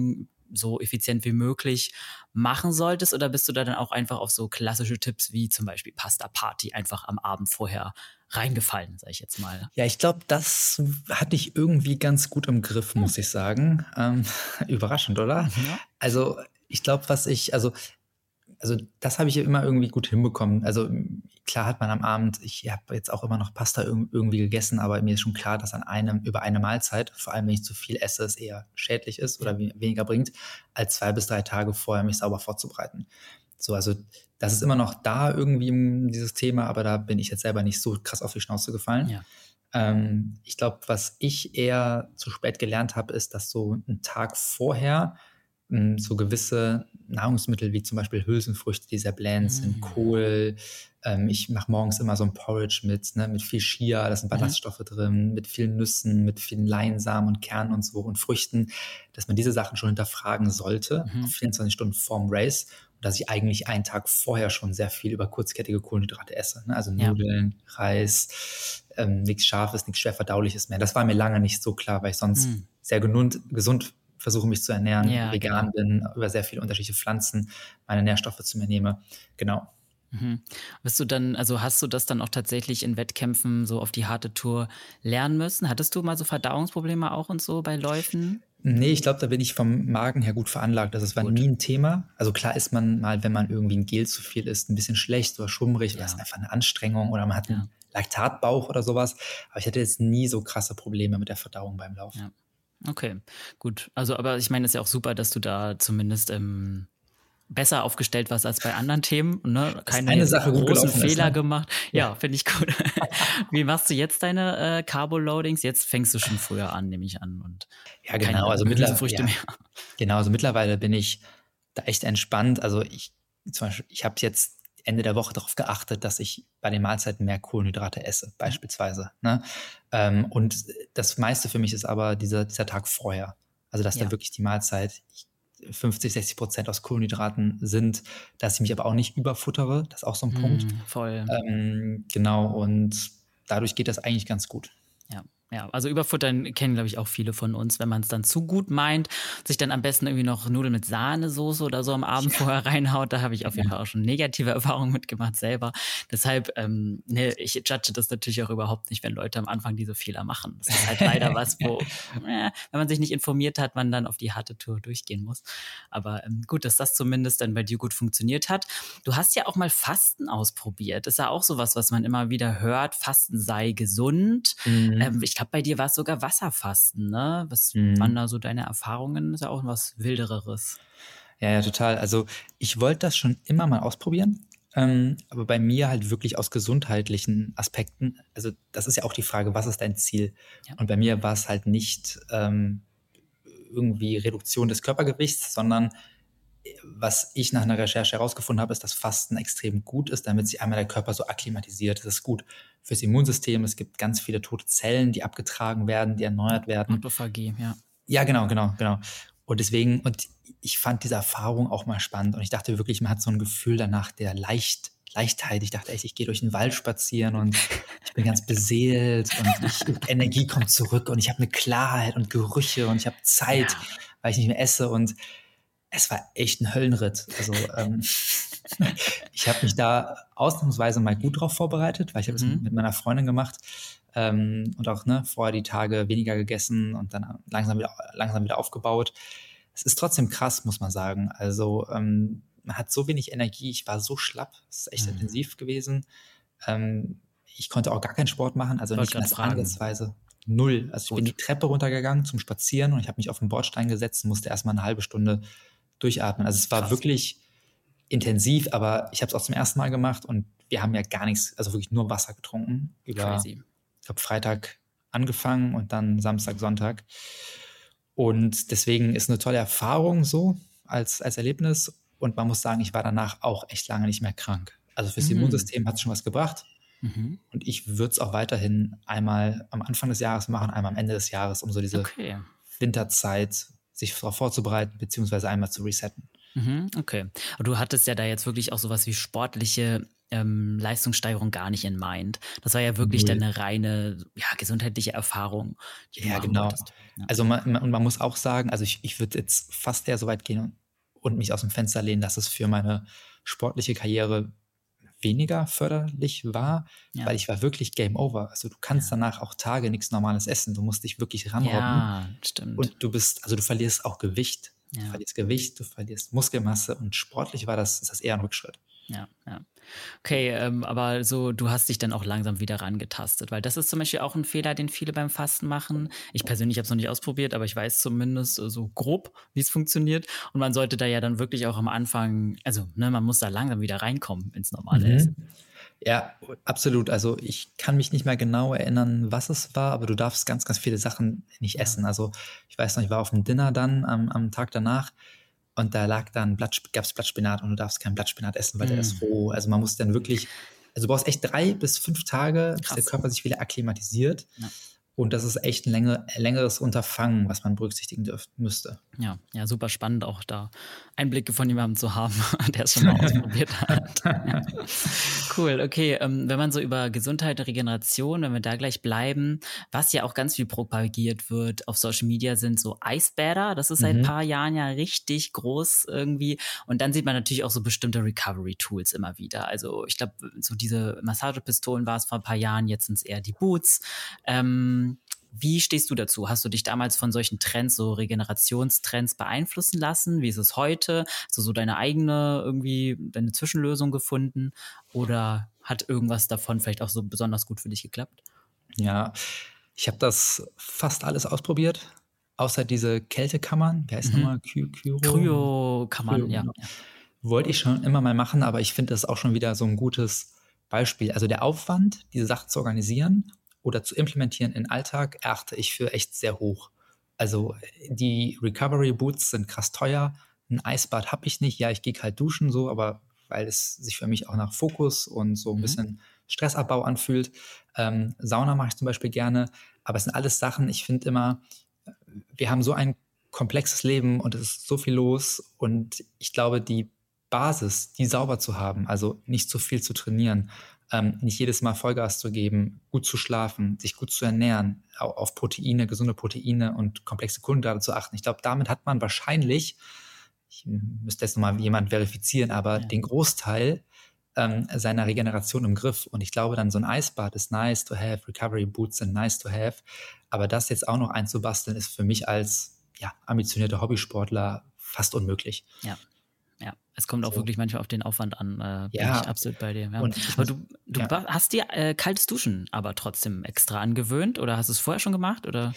so effizient wie möglich machen solltest? Oder bist du da dann auch einfach auf so klassische Tipps wie zum Beispiel Pasta Party einfach am Abend vorher reingefallen, sag ich jetzt mal? Ja, ich glaube, das hatte ich irgendwie ganz gut im Griff, muss ich sagen. Ähm, überraschend, oder? Ja. Also, ich glaube, was ich also also, das habe ich ja immer irgendwie gut hinbekommen. Also, m klar hat man am Abend ich habe jetzt auch immer noch Pasta irg irgendwie gegessen, aber mir ist schon klar, dass an einem über eine Mahlzeit, vor allem wenn ich zu viel esse, es eher schädlich ist oder we weniger bringt, als zwei bis drei Tage vorher mich sauber vorzubereiten. So, also, das ist immer noch da irgendwie, hm, dieses Thema, aber da bin ich jetzt selber nicht so krass auf die Schnauze gefallen. Ja. Ähm, ich glaube, was ich eher zu spät gelernt habe, ist, dass so 'n Tag vorher, hm, so gewisse Nahrungsmittel wie zum Beispiel Hülsenfrüchte, die sehr bland sind, Mm. Kohl ähm, ich mache morgens immer so 'n Porridge mit, ne, mit viel Chia, da sind Mhm. Ballaststoffe drin, mit vielen Nüssen, mit vielen Leinsamen und Kernen und so und Früchten, dass man diese Sachen schon hinterfragen sollte, auch Mhm. vierundzwanzig Stunden vorm Race und dass ich eigentlich einen Tag vorher schon sehr viel über kurzkettige Kohlenhydrate esse, ne? Also Ja. Nudeln, Reis, ähm, nix Scharfes, nix schwer Verdauliches mehr. Das war mir lange nicht so klar, weil ich sonst Mhm. sehr genund gesund versuche, mich zu ernähren, Ja, genau. vegan bin, über sehr viele unterschiedliche Pflanzen meine Nährstoffe zu mir nehme. Genau. Mhm. Bist du dann also, hast du das dann auch tatsächlich in Wettkämpfen so auf die harte Tour lernen müssen? Hattest du mal so Verdauungsprobleme auch und so bei Läufen? Ne, ich glaube, da bin ich vom Magen her gut veranlagt. Also, es war Gut. nie 'n Thema. Also, klar ist man mal, wenn man irgendwie 'n Gel zu viel isst, 'n bisschen schlecht oder schummrig oder ist Ja. einfach 'ne Anstrengung oder man hat 'n Ja. Laktatbauch oder so was. Aber ich hatte jetzt nie so krasse Probleme mit der Verdauung beim Lauf. Ja. Okay, gut. Also, aber ich meine, ist ja auch super, dass du da zumindest, ähm, besser aufgestellt warst als bei anderen Themen, ne? Dass Keine eine jetzt Sache gut großen gelaufen ist, Fehler ne? gemacht. Ja. Ja, finde ich gut. Wie machst du jetzt deine, äh, Carbo-Loadings? Jetzt fängst du schon früher an, nehme ich an und Ja, genau. keine Also, mittler Hülsenfrüchte ja, mehr. genau. Also, mittlerweile bin ich da echt entspannt. Also, ich zum Beispiel ich habe jetzt Ende der Woche drauf geachtet, dass ich bei den Mahlzeiten mehr Kohlenhydrate esse, Mhm. beispielsweise, ne? Ähm, und das meiste für mich ist aber dieser dieser Tag vorher. Also, dass da Ja. wirklich die Mahlzeit fünfzig, sechzig Prozent aus Kohlenhydraten sind, dass ich mich aber auch nicht überfuttere. Das ist auch so 'n Punkt. Mhm, voll. Ähm, genau, und dadurch geht das eigentlich ganz gut. Ja, ja. Also, Überfuttern kennen, glaube ich, auch viele von uns, wenn man's dann zu gut meint, sich dann am besten irgendwie noch Nudeln mit Sahnesoße oder so am Abend Ja. vorher reinhaut. Da habe ich auf jeden Ja. Fall auch schon negative Erfahrungen mitgemacht selber. Deshalb, ähm, ne, ich judge das natürlich auch überhaupt nicht, wenn Leute am Anfang diese Fehler machen. Das ist halt leider was, wo, äh, wenn man sich nicht informiert hat, man dann auf die harte Tour durchgehen muss. Aber, ähm, gut, dass das zumindest dann bei dir gut funktioniert hat. Du hast ja auch mal Fasten ausprobiert. Ist ja auch so was, was man immer wieder hört, Fasten sei gesund. Mhm. Ähm, ich glaube, bei dir war's sogar Wasserfasten, ne? Was waren Mhm. da so deine Erfahrungen? Ist ja auch was Wildereres. Ja, ja, total. Also, ich wollte das schon immer mal ausprobieren, ähm, aber bei mir halt wirklich aus gesundheitlichen Aspekten. Also, das ist ja auch die Frage: „Was ist dein Ziel?“ Ja. Und bei mir war's halt nicht, ähm, irgendwie Reduktion des Körpergewichts, sondern, äh, was ich nach 'ner Recherche herausgefunden habe, ist, dass Fasten extrem gut ist, damit sich einmal der Körper so akklimatisiert. Das ist gut fürs Immunsystem. Es gibt ganz viele tote Zellen, die abgetragen werden, die Ja, erneuert werden. Autophagie, ja. Ja, genau, genau, genau. Und deswegen und ich fand diese Erfahrung auch mal spannend und ich dachte wirklich, man hat so 'n Gefühl danach der Leicht Leichtheit. Ich dachte echt, ich gehe durch 'n Wald spazieren und ich bin ganz beseelt und ich Energie kommt zurück und ich habe 'ne Klarheit und Gerüche und ich habe Zeit, Ja. weil ich nicht mehr esse und es war echt 'n Höllenritt. Also, ähm, ich habe mich da ausnahmsweise mal gut drauf vorbereitet, weil ich habe das Mhm. mit meiner Freundin gemacht, ähm, und auch, ne, vorher die Tage weniger gegessen und dann langsam wieder langsam wieder aufgebaut. Es ist trotzdem krass, muss man sagen. Also, ähm, man hat so wenig Energie. Ich war so schlapp. Es ist echt Mhm. intensiv gewesen. Ähm, ich konnte auch gar keinen Sport machen, also Wollte nicht grad mehr so fragen. ansatzweise. null. Also, ich bin Gut. die Treppe runtergegangen zum Spazieren und ich habe mich auf 'n Bordstein gesetzt und musste erst mal 'ne halbe Stunde durchatmen. Also, es war Krass. wirklich intensiv, aber ich habe es auch zum ersten Mal gemacht und wir haben ja gar nix also, wirklich nur Wasser getrunken über Crazy. ich glaube, Freitag angefangen und dann Samstag, Sonntag. Und deswegen ist 'ne tolle Erfahrung so als als Erlebnis und man muss sagen, ich war danach auch echt lange nicht mehr krank. Also, fürs Mhm. Immunsystem hat's schon was gebracht Mhm. und ich würde es auch weiterhin einmal am Anfang des Jahres machen, einmal am Ende des Jahres, um so diese Okay. Winterzeit sich drauf vorzubereiten beziehungsweise einmal zu resetten. Mhm, okay. Aber du hattest ja da jetzt wirklich auch so was wie sportliche ähm, Leistungssteigerung gar nicht in Mind. Das war ja wirklich Null. dann eine reine ja, gesundheitliche Erfahrung, die du Ja, machen genau. wolltest. Ja. Also man, man, und man muss auch sagen, also ich, ich würde jetzt fast eher so weit gehen und, und mich aus dem Fenster lehnen, dass es für meine sportliche Karriere weniger förderlich war, Ja. weil ich war wirklich Game Over. Also du kannst Ja. danach auch Tage nichts Normales essen. Du musst dich wirklich ranrobben. Ja, stimmt. Und du bist, also du verlierst auch Gewicht. Du Ja. verlierst Gewicht, du verlierst Muskelmasse und sportlich war das, ist das eher ein Rückschritt. Ja, ja. Okay, ähm, aber so, du hast dich dann auch langsam wieder rangetastet, weil das ist zum Beispiel auch ein Fehler, den viele beim Fasten machen. Ich persönlich habe es noch nicht ausprobiert, aber ich weiß zumindest äh, so grob, wie es funktioniert. Und man sollte da ja dann wirklich auch am Anfang, also ne, man muss da langsam wieder reinkommen ins normale Mhm. Essen. Ja, absolut. Also ich kann mich nicht mehr genau erinnern, was es war, aber du darfst ganz, ganz viele Sachen nicht Ja. essen. Also ich weiß noch, ich war auf dem Dinner dann am, am Tag danach und da lag dann Blatt, gab's Blattspinat und du darfst kein Blattspinat essen, weil der Mm. ist roh. Also man muss dann wirklich, also du brauchst echt drei bis fünf Tage, bis Krass. der Körper sich wieder akklimatisiert. Ja. Und das ist echt ein länger, längeres Unterfangen, was man berücksichtigen dürf, müsste. Ja, ja, super spannend auch da Einblicke von jemandem zu haben, der es schon mal ausprobiert hat. Ja. Cool, okay. Ähm, wenn man so über Gesundheit und Regeneration, wenn wir da gleich bleiben, was ja auch ganz viel propagiert wird auf Social Media, sind so Eisbäder. Das ist seit ein Mhm. paar Jahren ja richtig groß irgendwie. Und dann sieht man natürlich auch so bestimmte Recovery-Tools immer wieder. Also ich glaube, so diese Massagepistolen war es vor ein paar Jahren, jetzt sind es eher die Boots. Ähm, Wie stehst du dazu? Hast du dich damals von solchen Trends, so Regenerationstrends beeinflussen lassen? Wie ist es heute? Hast du so deine eigene irgendwie, deine Zwischenlösung gefunden? Oder hat irgendwas davon vielleicht auch so besonders gut für dich geklappt? Ja, ich habe das fast alles ausprobiert, außer diese Kältekammern. Wie heißt Mhm. nochmal? Ky Kyro? Kryo kann man, Kryo, ja. genau. ja. Wollte ich schon immer mal machen, aber ich finde das auch schon wieder so ein gutes Beispiel. Also der Aufwand, diese Sache zu organisieren oder zu implementieren in den Alltag, erachte ich für echt sehr hoch. Also die Recovery Boots sind krass teuer. Ein Eisbad habe ich nicht. Ja, ich gehe kalt duschen so, aber weil es sich für mich auch nach Fokus und so ein Mhm. bisschen Stressabbau anfühlt. Ähm, Sauna mache ich zum Beispiel gerne. Aber es sind alles Sachen, ich finde immer, wir haben so ein komplexes Leben und es ist so viel los. Und ich glaube, die Basis, die sauber zu haben, also nicht zu viel zu trainieren, ähm, nicht jedes Mal Vollgas zu geben, gut zu schlafen, sich gut zu ernähren, au- auf Proteine, gesunde Proteine und komplexe Kohlenhydrate zu achten. Ich glaube, damit hat man wahrscheinlich, ich müsste jetzt nochmal jemand verifizieren, aber Ja. den Großteil ähm, seiner Regeneration im Griff. Und ich glaube, dann so ein Eisbad ist nice to have, Recovery Boots sind nice to have. Aber das jetzt auch noch einzubasteln, ist für mich als ja, ambitionierter Hobbysportler fast unmöglich. Ja. Ja, es kommt auch So. wirklich manchmal auf den Aufwand an, äh, bin Ja. ich absolut bei dir. Ja. Und ich Aber muss- du, du ja. ba- hast dir äh, kaltes Duschen aber trotzdem extra angewöhnt oder hast du es vorher schon gemacht? Oder?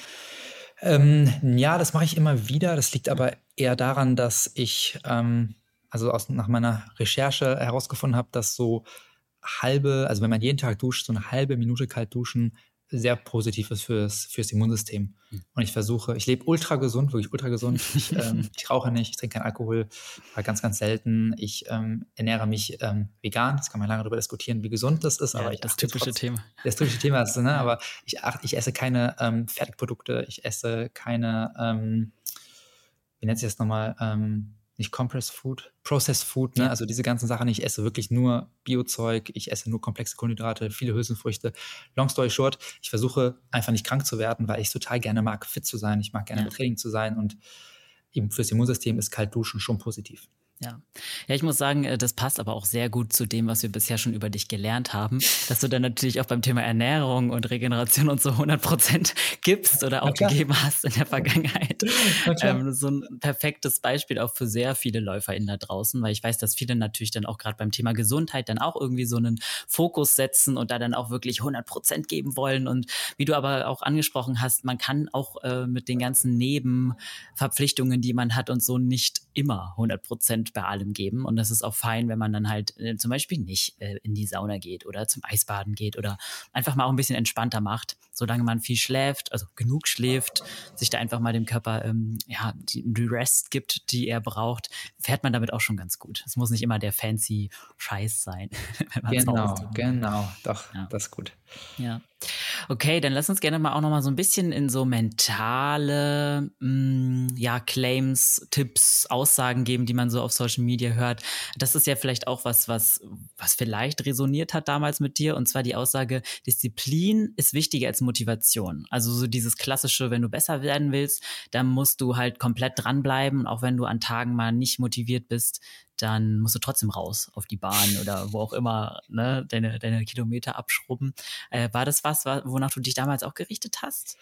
Ähm, ja, das mache ich immer wieder. Das liegt aber eher daran, dass ich ähm, also aus, nach meiner Recherche herausgefunden habe, dass so halbe, also wenn man jeden Tag duscht, so eine halbe Minute kalt duschen sehr positiv ist fürs, fürs Immunsystem. Hm. Und ich versuche, ich lebe ultra gesund, wirklich ultra gesund. Ich, ähm, ich rauche nicht, ich trinke keinen Alkohol, war ganz, ganz selten. Ich ähm, ernähre mich ähm, vegan. Das kann man lange darüber diskutieren, wie gesund das ist. Ja, aber ich das achte typische trotz- Thema. Das typische Thema ist, ne? Aber ich, achte, ich esse keine ähm, Fertigprodukte, ich esse keine, ähm, wie nennt sich das nochmal, ähm, nicht Compressed Food, Processed Food, ne? Ja. Also diese ganzen Sachen. Ich esse wirklich nur Biozeug, ich esse nur komplexe Kohlenhydrate, viele Hülsenfrüchte. Long story short, ich versuche einfach nicht krank zu werden, weil ich total gerne mag, fit zu sein. Ich mag gerne Ja. im Training zu sein und eben fürs Immunsystem ist kalt duschen schon positiv. Ja. ja, ich muss sagen, äh, das passt aber auch sehr gut zu dem, was wir bisher schon über dich gelernt haben, dass du dann natürlich auch beim Thema Ernährung und Regeneration und so hundert Prozent gibst oder auch klar. gegeben hast in der Vergangenheit. Na klar. Ähm, so ein perfektes Beispiel auch für sehr viele LäuferInnen da draußen, weil ich weiß, dass viele natürlich dann auch gerade beim Thema Gesundheit dann auch irgendwie so einen Fokus setzen und da dann auch wirklich hundert Prozent geben wollen. Und wie du aber auch angesprochen hast, man kann auch äh, mit den ganzen Nebenverpflichtungen, die man hat und so, nicht immer hundert Prozent bei allem geben. Und das ist auch fein, wenn man dann halt äh, zum Beispiel nicht äh, in die Sauna geht oder zum Eisbaden geht oder einfach mal auch ein bisschen entspannter macht. So solange man viel schläft, also genug schläft, sich da einfach mal dem Körper ähm, ja, die, die Rest gibt, die er braucht, fährt man damit auch schon ganz gut. Es muss nicht immer der fancy Scheiß sein, wenn man es Genau, ausdrücken will. genau, doch, Ja. das ist gut. Ja. Okay, dann lass uns gerne mal auch noch mal so ein bisschen in so mentale mh, ja, Claims, Tipps, Aussagen geben, die man so auf Social Media hört. Das ist ja vielleicht auch was, was, was vielleicht resoniert hat damals mit dir, und zwar die Aussage, Disziplin ist wichtiger als Motivation. Also so dieses klassische, wenn du besser werden willst, dann musst du halt komplett dranbleiben, auch wenn du an Tagen mal nicht motiviert bist, dann musst du trotzdem raus auf die Bahn oder wo auch immer, ne, deine, deine Kilometer abschrubben. Äh, war das was, wonach du dich damals auch gerichtet hast?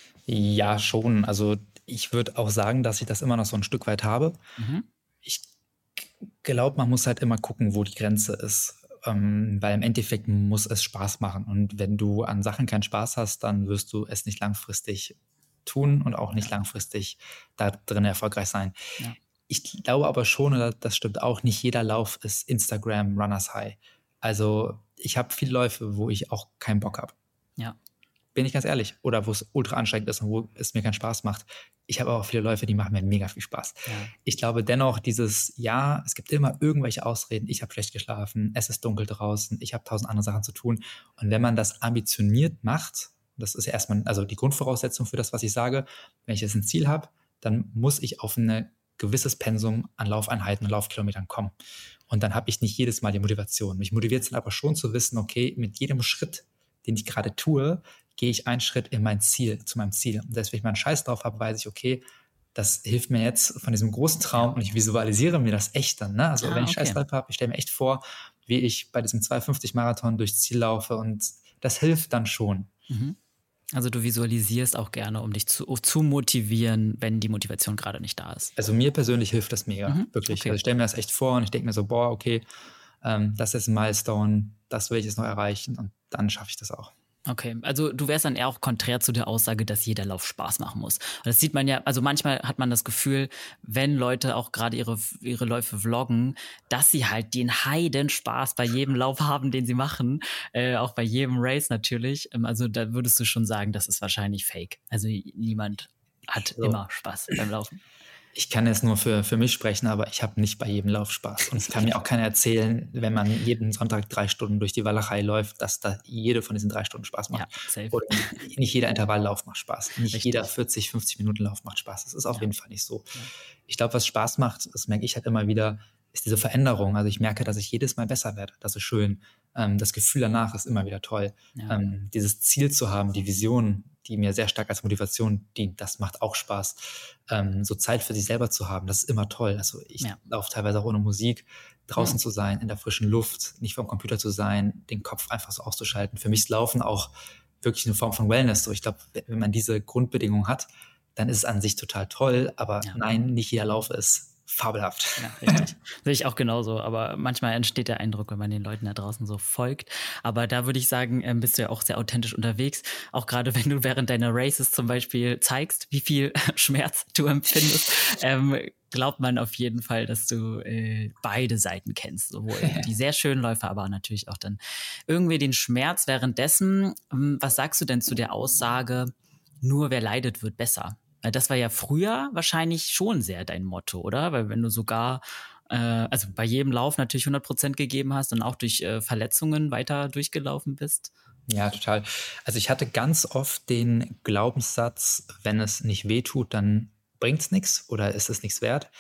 Ja, schon. Also ich würde auch sagen, dass ich das immer noch so ein Stück weit habe. Mhm. Ich glaube, man muss halt immer gucken, wo die Grenze ist. Ähm, weil im Endeffekt muss es Spaß machen. Und wenn du an Sachen keinen Spaß hast, dann wirst du es nicht langfristig tun und auch nicht Ja. langfristig da drin erfolgreich sein. Ja. Ich glaube aber schon, oder das stimmt auch, nicht jeder Lauf ist Instagram Runners High. Also ich habe viele Läufe, wo ich auch keinen Bock habe. Ja. Bin ich ganz ehrlich. Oder wo es ultra anstrengend ist und wo es mir keinen Spaß macht. Ich habe aber auch viele Läufe, die machen mir mega viel Spaß. Ja. Ich glaube dennoch, dieses, ja, es gibt immer irgendwelche Ausreden. Ich habe schlecht geschlafen, es ist dunkel draußen, ich habe tausend andere Sachen zu tun. Und wenn man das ambitioniert macht, das ist ja erstmal, also die Grundvoraussetzung für das, was ich sage, wenn ich jetzt ein Ziel habe, dann muss ich auf eine gewisses Pensum an Laufeinheiten und Laufkilometern kommen. Und dann habe ich nicht jedes Mal die Motivation. Mich motiviert es dann aber schon zu wissen, okay, mit jedem Schritt, den ich gerade tue, gehe ich einen Schritt in mein Ziel, zu meinem Ziel. Und selbst wenn ich mal einen Scheiß drauf habe, weiß ich, okay, das hilft mir jetzt von diesem großen Traum und ich visualisiere mir das echt dann. Ne? Also Ah, wenn ich okay. Scheiß drauf habe, ich stelle mir echt vor, wie ich bei diesem zwei fünfzig Marathon durchs Ziel laufe, und das hilft dann schon. Mhm. Also du visualisierst auch gerne, um dich zu, zu motivieren, wenn die Motivation gerade nicht da ist. Also mir persönlich hilft das mega, Mhm, wirklich. okay. Also ich stelle mir das echt vor und ich denke mir so, boah, okay, ähm, das ist ein Milestone, das will ich jetzt noch erreichen, und dann schaffe ich das auch. Okay, also du wärst dann eher auch konträr zu der Aussage, dass jeder Lauf Spaß machen muss. Und das sieht man ja, also manchmal hat man das Gefühl, wenn Leute auch gerade ihre, ihre Läufe vloggen, dass sie halt den Heidenspaß bei jedem Lauf haben, den sie machen, äh, auch bei jedem Race natürlich. Ähm, also da würdest du schon sagen, das ist wahrscheinlich fake. Also niemand hat So. immer Spaß beim Laufen. Ich kann jetzt nur für, für mich sprechen, aber ich habe nicht bei jedem Lauf Spaß. Und es kann mir auch keiner erzählen, wenn man jeden Sonntag drei Stunden durch die Walachei läuft, dass da jede von diesen drei Stunden Spaß macht. Ja, safe. Oder nicht jeder Intervalllauf macht Spaß. Nicht Richtig. jeder vierzig, fünfzig Minuten Lauf macht Spaß. Das ist auf Ja. jeden Fall nicht so. Ja. Ich glaube, was Spaß macht, das merke ich halt immer wieder, ist diese Veränderung. Also ich merke, dass ich jedes Mal besser werde. Das ist schön. Ähm, das Gefühl danach ist immer wieder toll. Ja. Ähm, dieses Ziel zu haben, die Vision, die mir sehr stark als Motivation dient, das macht auch Spaß. Ähm, so Zeit für sich selber zu haben, das ist immer toll. Also ich Ja. laufe teilweise auch ohne Musik, draußen Ja. zu sein, in der frischen Luft, nicht vorm Computer zu sein, den Kopf einfach so auszuschalten. Für mich ist Laufen auch wirklich eine Form von Wellness. So, ich glaube, wenn man diese Grundbedingungen hat, dann ist es an sich total toll. Aber Ja. nein, nicht jeder Lauf ist fabelhaft. Ja, richtig. Sehe ich auch genauso. Aber manchmal entsteht der Eindruck, wenn man den Leuten da draußen so folgt. Aber da würde ich sagen, ähm, bist du ja auch sehr authentisch unterwegs. Auch gerade wenn du während deiner Races zum Beispiel zeigst, wie viel Schmerz du empfindest, ähm, glaubt man auf jeden Fall, dass du äh, beide Seiten kennst. Sowohl die sehr schönen Läufe, aber natürlich auch dann irgendwie den Schmerz währenddessen. Ähm, was sagst du denn zu der Aussage, nur wer leidet, wird besser? Das war ja früher wahrscheinlich schon sehr dein Motto, oder? Weil wenn du sogar, äh, also bei jedem Lauf natürlich hundert Prozent gegeben hast und auch durch äh, Verletzungen weiter durchgelaufen bist. Ja, total. Also ich hatte ganz oft den Glaubenssatz, wenn es nicht wehtut, dann bringt es nichts oder ist es nichts wert.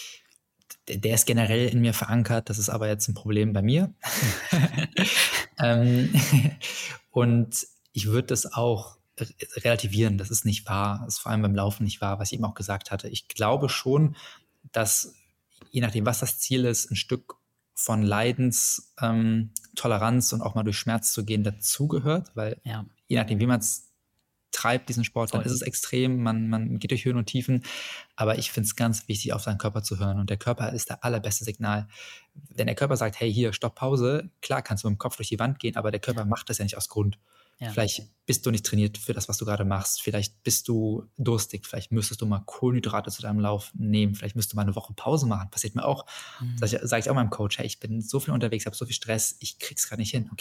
Der ist generell in mir verankert, das ist aber jetzt ein Problem bei mir. ähm, und ich würde das auch relativieren, das ist nicht wahr, das ist vor allem beim Laufen nicht wahr, was ich eben auch gesagt hatte. Ich glaube schon, dass je nachdem, was das Ziel ist, ein Stück von Leidenstoleranz ähm, und auch mal durch Schmerz zu gehen dazugehört, weil Ja. je nachdem, wie man es treibt, diesen Sport, dann Voll. ist es extrem, man, man geht durch Höhen und Tiefen, aber ich finde es ganz wichtig, auf seinen Körper zu hören, und der Körper ist der allerbeste Signal. Wenn der Körper sagt, hey, hier, Stopp, Pause, klar kannst du mit dem Kopf durch die Wand gehen, aber der Körper Ja. macht das ja nicht aus Grund. Ja. Vielleicht bist du nicht trainiert für das, was du gerade machst. Vielleicht bist du durstig. Vielleicht müsstest du mal Kohlenhydrate zu deinem Lauf nehmen. Vielleicht müsstest du mal eine Woche Pause machen. Passiert mir auch. Mhm. Sage ich, sag ich auch meinem Coach, hey, ich bin so viel unterwegs, habe so viel Stress, ich krieg's gerade nicht hin. Okay,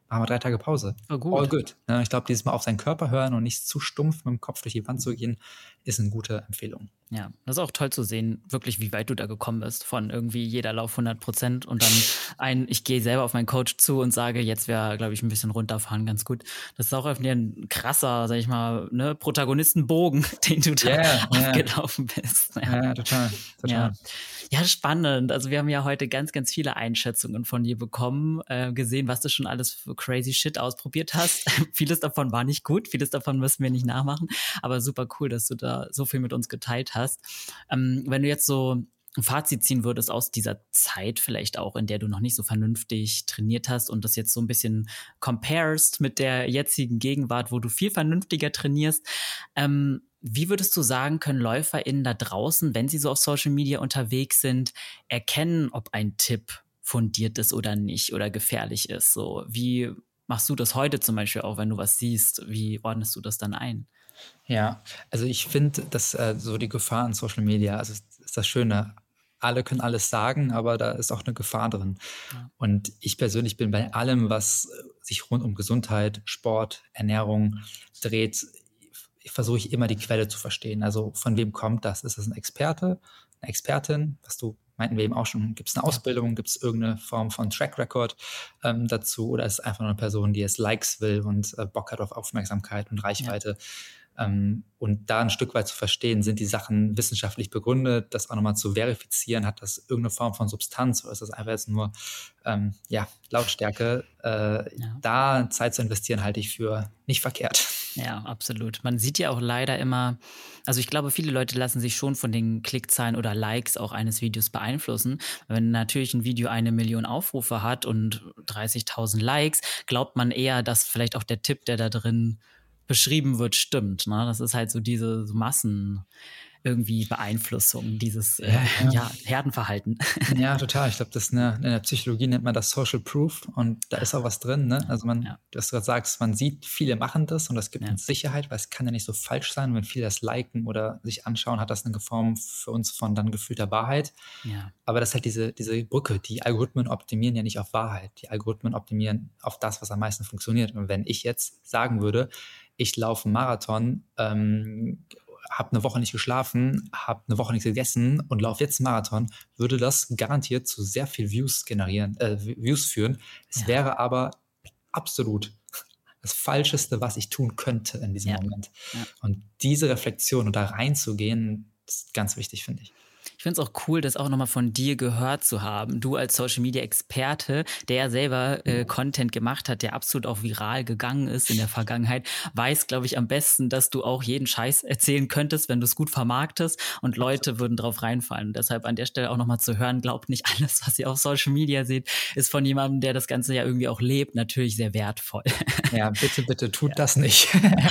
machen wir drei Tage Pause. Oh, gut. All good. Ja, ich glaube, dieses Mal auf seinen Körper hören und nicht zu stumpf mit dem Kopf durch die Wand zu gehen, ist eine gute Empfehlung. Ja, das ist auch toll zu sehen, wirklich, wie weit du da gekommen bist, von irgendwie jeder Lauf hundert Prozent und dann ein, ich gehe selber auf meinen Coach zu und sage, jetzt wäre, glaube ich, ein bisschen runterfahren ganz gut. Das ist auch irgendwie ein krasser, sag ich mal, ne, Protagonistenbogen, den du da yeah, aufgelaufen yeah. bist. Ja, ja total, total. Ja. ja, spannend. Also wir haben ja heute ganz, ganz viele Einschätzungen von dir bekommen, äh, gesehen, was du schon alles für crazy Shit ausprobiert hast. Vieles davon war nicht gut, vieles davon müssen wir nicht nachmachen, aber super cool, dass du da so viel mit uns geteilt hast. Hast. Ähm, wenn du jetzt so ein Fazit ziehen würdest aus dieser Zeit vielleicht auch, in der du noch nicht so vernünftig trainiert hast und das jetzt so ein bisschen comparest mit der jetzigen Gegenwart, wo du viel vernünftiger trainierst, ähm, wie würdest du sagen, können LäuferInnen da draußen, wenn sie so auf Social Media unterwegs sind, erkennen, ob ein Tipp fundiert ist oder nicht oder gefährlich ist? So, wie machst du das heute zum Beispiel auch, wenn du was siehst? Wie ordnest du das dann ein? Ja, also ich finde, dass äh, so die Gefahr an Social Media, also ist, ist das Schöne, alle können alles sagen, aber da ist auch eine Gefahr drin. Ja. Und ich persönlich bin bei allem, was sich rund um Gesundheit, Sport, Ernährung dreht, versuche ich immer die Quelle zu verstehen. Also von wem kommt das? Ist das ein Experte, eine Expertin, was du meinten wir eben auch schon, gibt es eine Ausbildung, gibt es irgendeine Form von Track Record ähm, dazu oder ist es einfach nur eine Person, die jetzt Likes will und äh, Bock hat auf Aufmerksamkeit und Reichweite? Ja. Ähm, und da ein Stück weit zu verstehen, sind die Sachen wissenschaftlich begründet, das auch nochmal zu verifizieren, hat das irgendeine Form von Substanz oder ist das einfach jetzt nur ähm, ja, Lautstärke? Äh, ja. Da Zeit zu investieren, halte ich für nicht verkehrt. Ja, absolut. Man sieht ja auch leider immer, also ich glaube, viele Leute lassen sich schon von den Klickzahlen oder Likes auch eines Videos beeinflussen. Wenn natürlich ein Video eine Million Aufrufe hat und dreißigtausend Likes, glaubt man eher, dass vielleicht auch der Tipp, der da drin beschrieben wird, stimmt. Ne? Das ist halt so diese so Massen irgendwie Beeinflussung, dieses äh, ja, ja. ja, Herdenverhalten. Ja, total. Ich glaube, das eine, in der Psychologie nennt man das Social Proof und da ist auch was drin. Ne? Also man, ja. dass du gerade sagst, man sieht, viele machen das und das gibt ja. uns Sicherheit, weil es kann ja nicht so falsch sein. Wenn viele das liken oder sich anschauen, hat das eine Form für uns von dann gefühlter Wahrheit. Ja. Aber das ist halt diese, diese Brücke. Die Algorithmen optimieren ja nicht auf Wahrheit. Die Algorithmen optimieren auf das, was am meisten funktioniert. Und wenn ich jetzt sagen würde, ich laufe einen Marathon, ähm, habe eine Woche nicht geschlafen, habe eine Woche nichts gegessen und laufe jetzt einen Marathon, würde das garantiert zu sehr viel Views generieren, äh, Views führen. Es ja. wäre aber absolut das Falscheste, was ich tun könnte in diesem ja. Moment. Ja. Und diese Reflexion und da reinzugehen, ist ganz wichtig, finde ich. Ich finde es auch cool, das auch nochmal von dir gehört zu haben. Du als Social-Media-Experte, der ja selber äh, Content gemacht hat, der absolut auch viral gegangen ist in der Vergangenheit, weiß, glaube ich, am besten, dass du auch jeden Scheiß erzählen könntest, wenn du es gut vermarktest und Leute absolut. Würden drauf reinfallen. Und deshalb an der Stelle auch nochmal zu hören, glaubt nicht alles, was ihr auf Social Media seht, ist von jemandem, der das Ganze ja irgendwie auch lebt, natürlich sehr wertvoll. Ja, bitte, bitte tut ja. das nicht.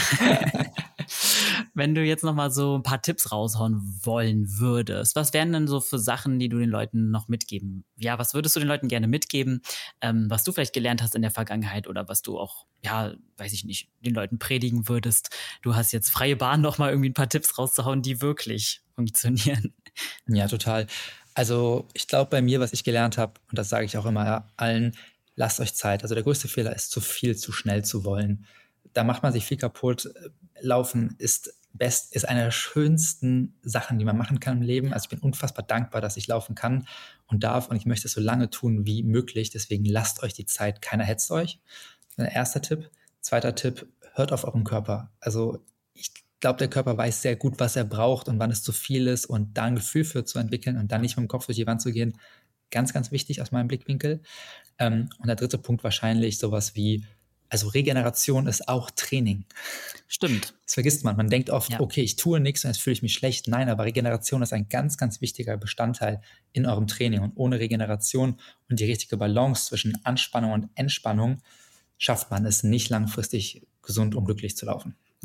Wenn du jetzt nochmal so ein paar Tipps raushauen wollen würdest, was wären denn so für Sachen, die du den Leuten noch mitgeben? Ja, was würdest du den Leuten gerne mitgeben, ähm, was du vielleicht gelernt hast in der Vergangenheit oder was du auch, ja, weiß ich nicht, den Leuten predigen würdest? Du hast jetzt freie Bahn, nochmal irgendwie ein paar Tipps rauszuhauen, die wirklich funktionieren. Ja, total. Also ich glaube bei mir, was ich gelernt habe, und das sage ich auch immer allen, lasst euch Zeit. Also der größte Fehler ist, zu viel, zu schnell zu wollen. Da macht man sich viel kaputt. Laufen ist best, ist eine der schönsten Sachen, die man machen kann im Leben. Also ich bin unfassbar dankbar, dass ich laufen kann und darf und ich möchte es so lange tun wie möglich. Deswegen lasst euch die Zeit. Keiner hetzt euch. Erster Tipp. Zweiter Tipp, hört auf euren Körper. Also ich glaube, der Körper weiß sehr gut, was er braucht und wann es zu viel ist und da ein Gefühl für zu entwickeln und dann nicht mit dem Kopf durch die Wand zu gehen. Ganz, ganz wichtig aus meinem Blickwinkel. Und der dritte Punkt wahrscheinlich sowas wie, also Regeneration ist auch Training. Stimmt. Das vergisst man. Man denkt oft, ja. okay, ich tue nichts und jetzt fühle ich mich schlecht. Nein, aber Regeneration ist ein ganz, ganz wichtiger Bestandteil in eurem Training. Und ohne Regeneration und die richtige Balance zwischen Anspannung und Entspannung schafft man es nicht langfristig gesund und glücklich zu laufen.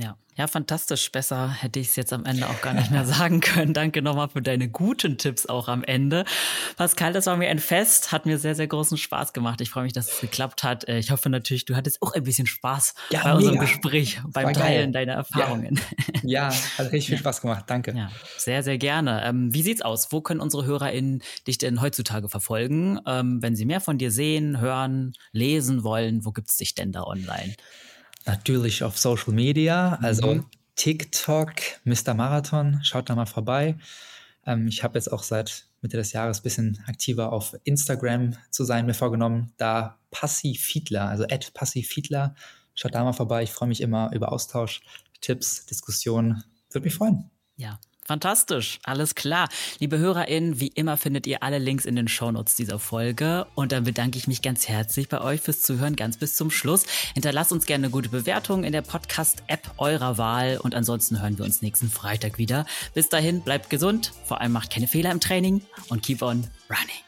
Ja, ja, fantastisch. Besser hätte ich es jetzt am Ende auch gar nicht mehr sagen können. Danke nochmal für deine guten Tipps auch am Ende. Pascal, das war mir ein Fest, hat mir sehr, sehr großen Spaß gemacht. Ich freue mich, dass es geklappt hat. Ich hoffe natürlich, du hattest auch ein bisschen Spaß ja, bei mega. unserem Gespräch, beim war Teilen geil. deiner Erfahrungen. Ja, ja, hat richtig viel Spaß gemacht. Danke. Ja, sehr, sehr gerne. Ähm, wie sieht's aus? Wo können unsere HörerInnen dich denn heutzutage verfolgen? Ähm, wenn sie mehr von dir sehen, hören, lesen wollen, wo gibt's dich denn da online? Natürlich auf Social Media, also Mhm. TikTok, Mister Marathon, schaut da mal vorbei. Ähm, ich habe jetzt auch seit Mitte des Jahres ein bisschen aktiver auf Instagram zu sein, mir vorgenommen. Da Passivfiedler, also at Passivfiedler, schaut da mal vorbei. Ich freue mich immer über Austausch, Tipps, Diskussionen. Würde mich freuen. Ja. Fantastisch, alles klar. Liebe HörerInnen, wie immer findet ihr alle Links in den Shownotes dieser Folge. Und dann bedanke ich mich ganz herzlich bei euch fürs Zuhören, ganz bis zum Schluss. Hinterlasst uns gerne eine gute Bewertung in der Podcast-App eurer Wahl. Und ansonsten hören wir uns nächsten Freitag wieder. Bis dahin, bleibt gesund, vor allem macht keine Fehler im Training und keep on running.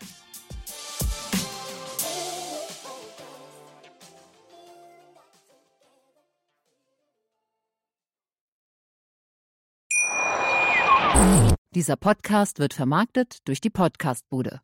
Dieser Podcast wird vermarktet durch die Podcastbude.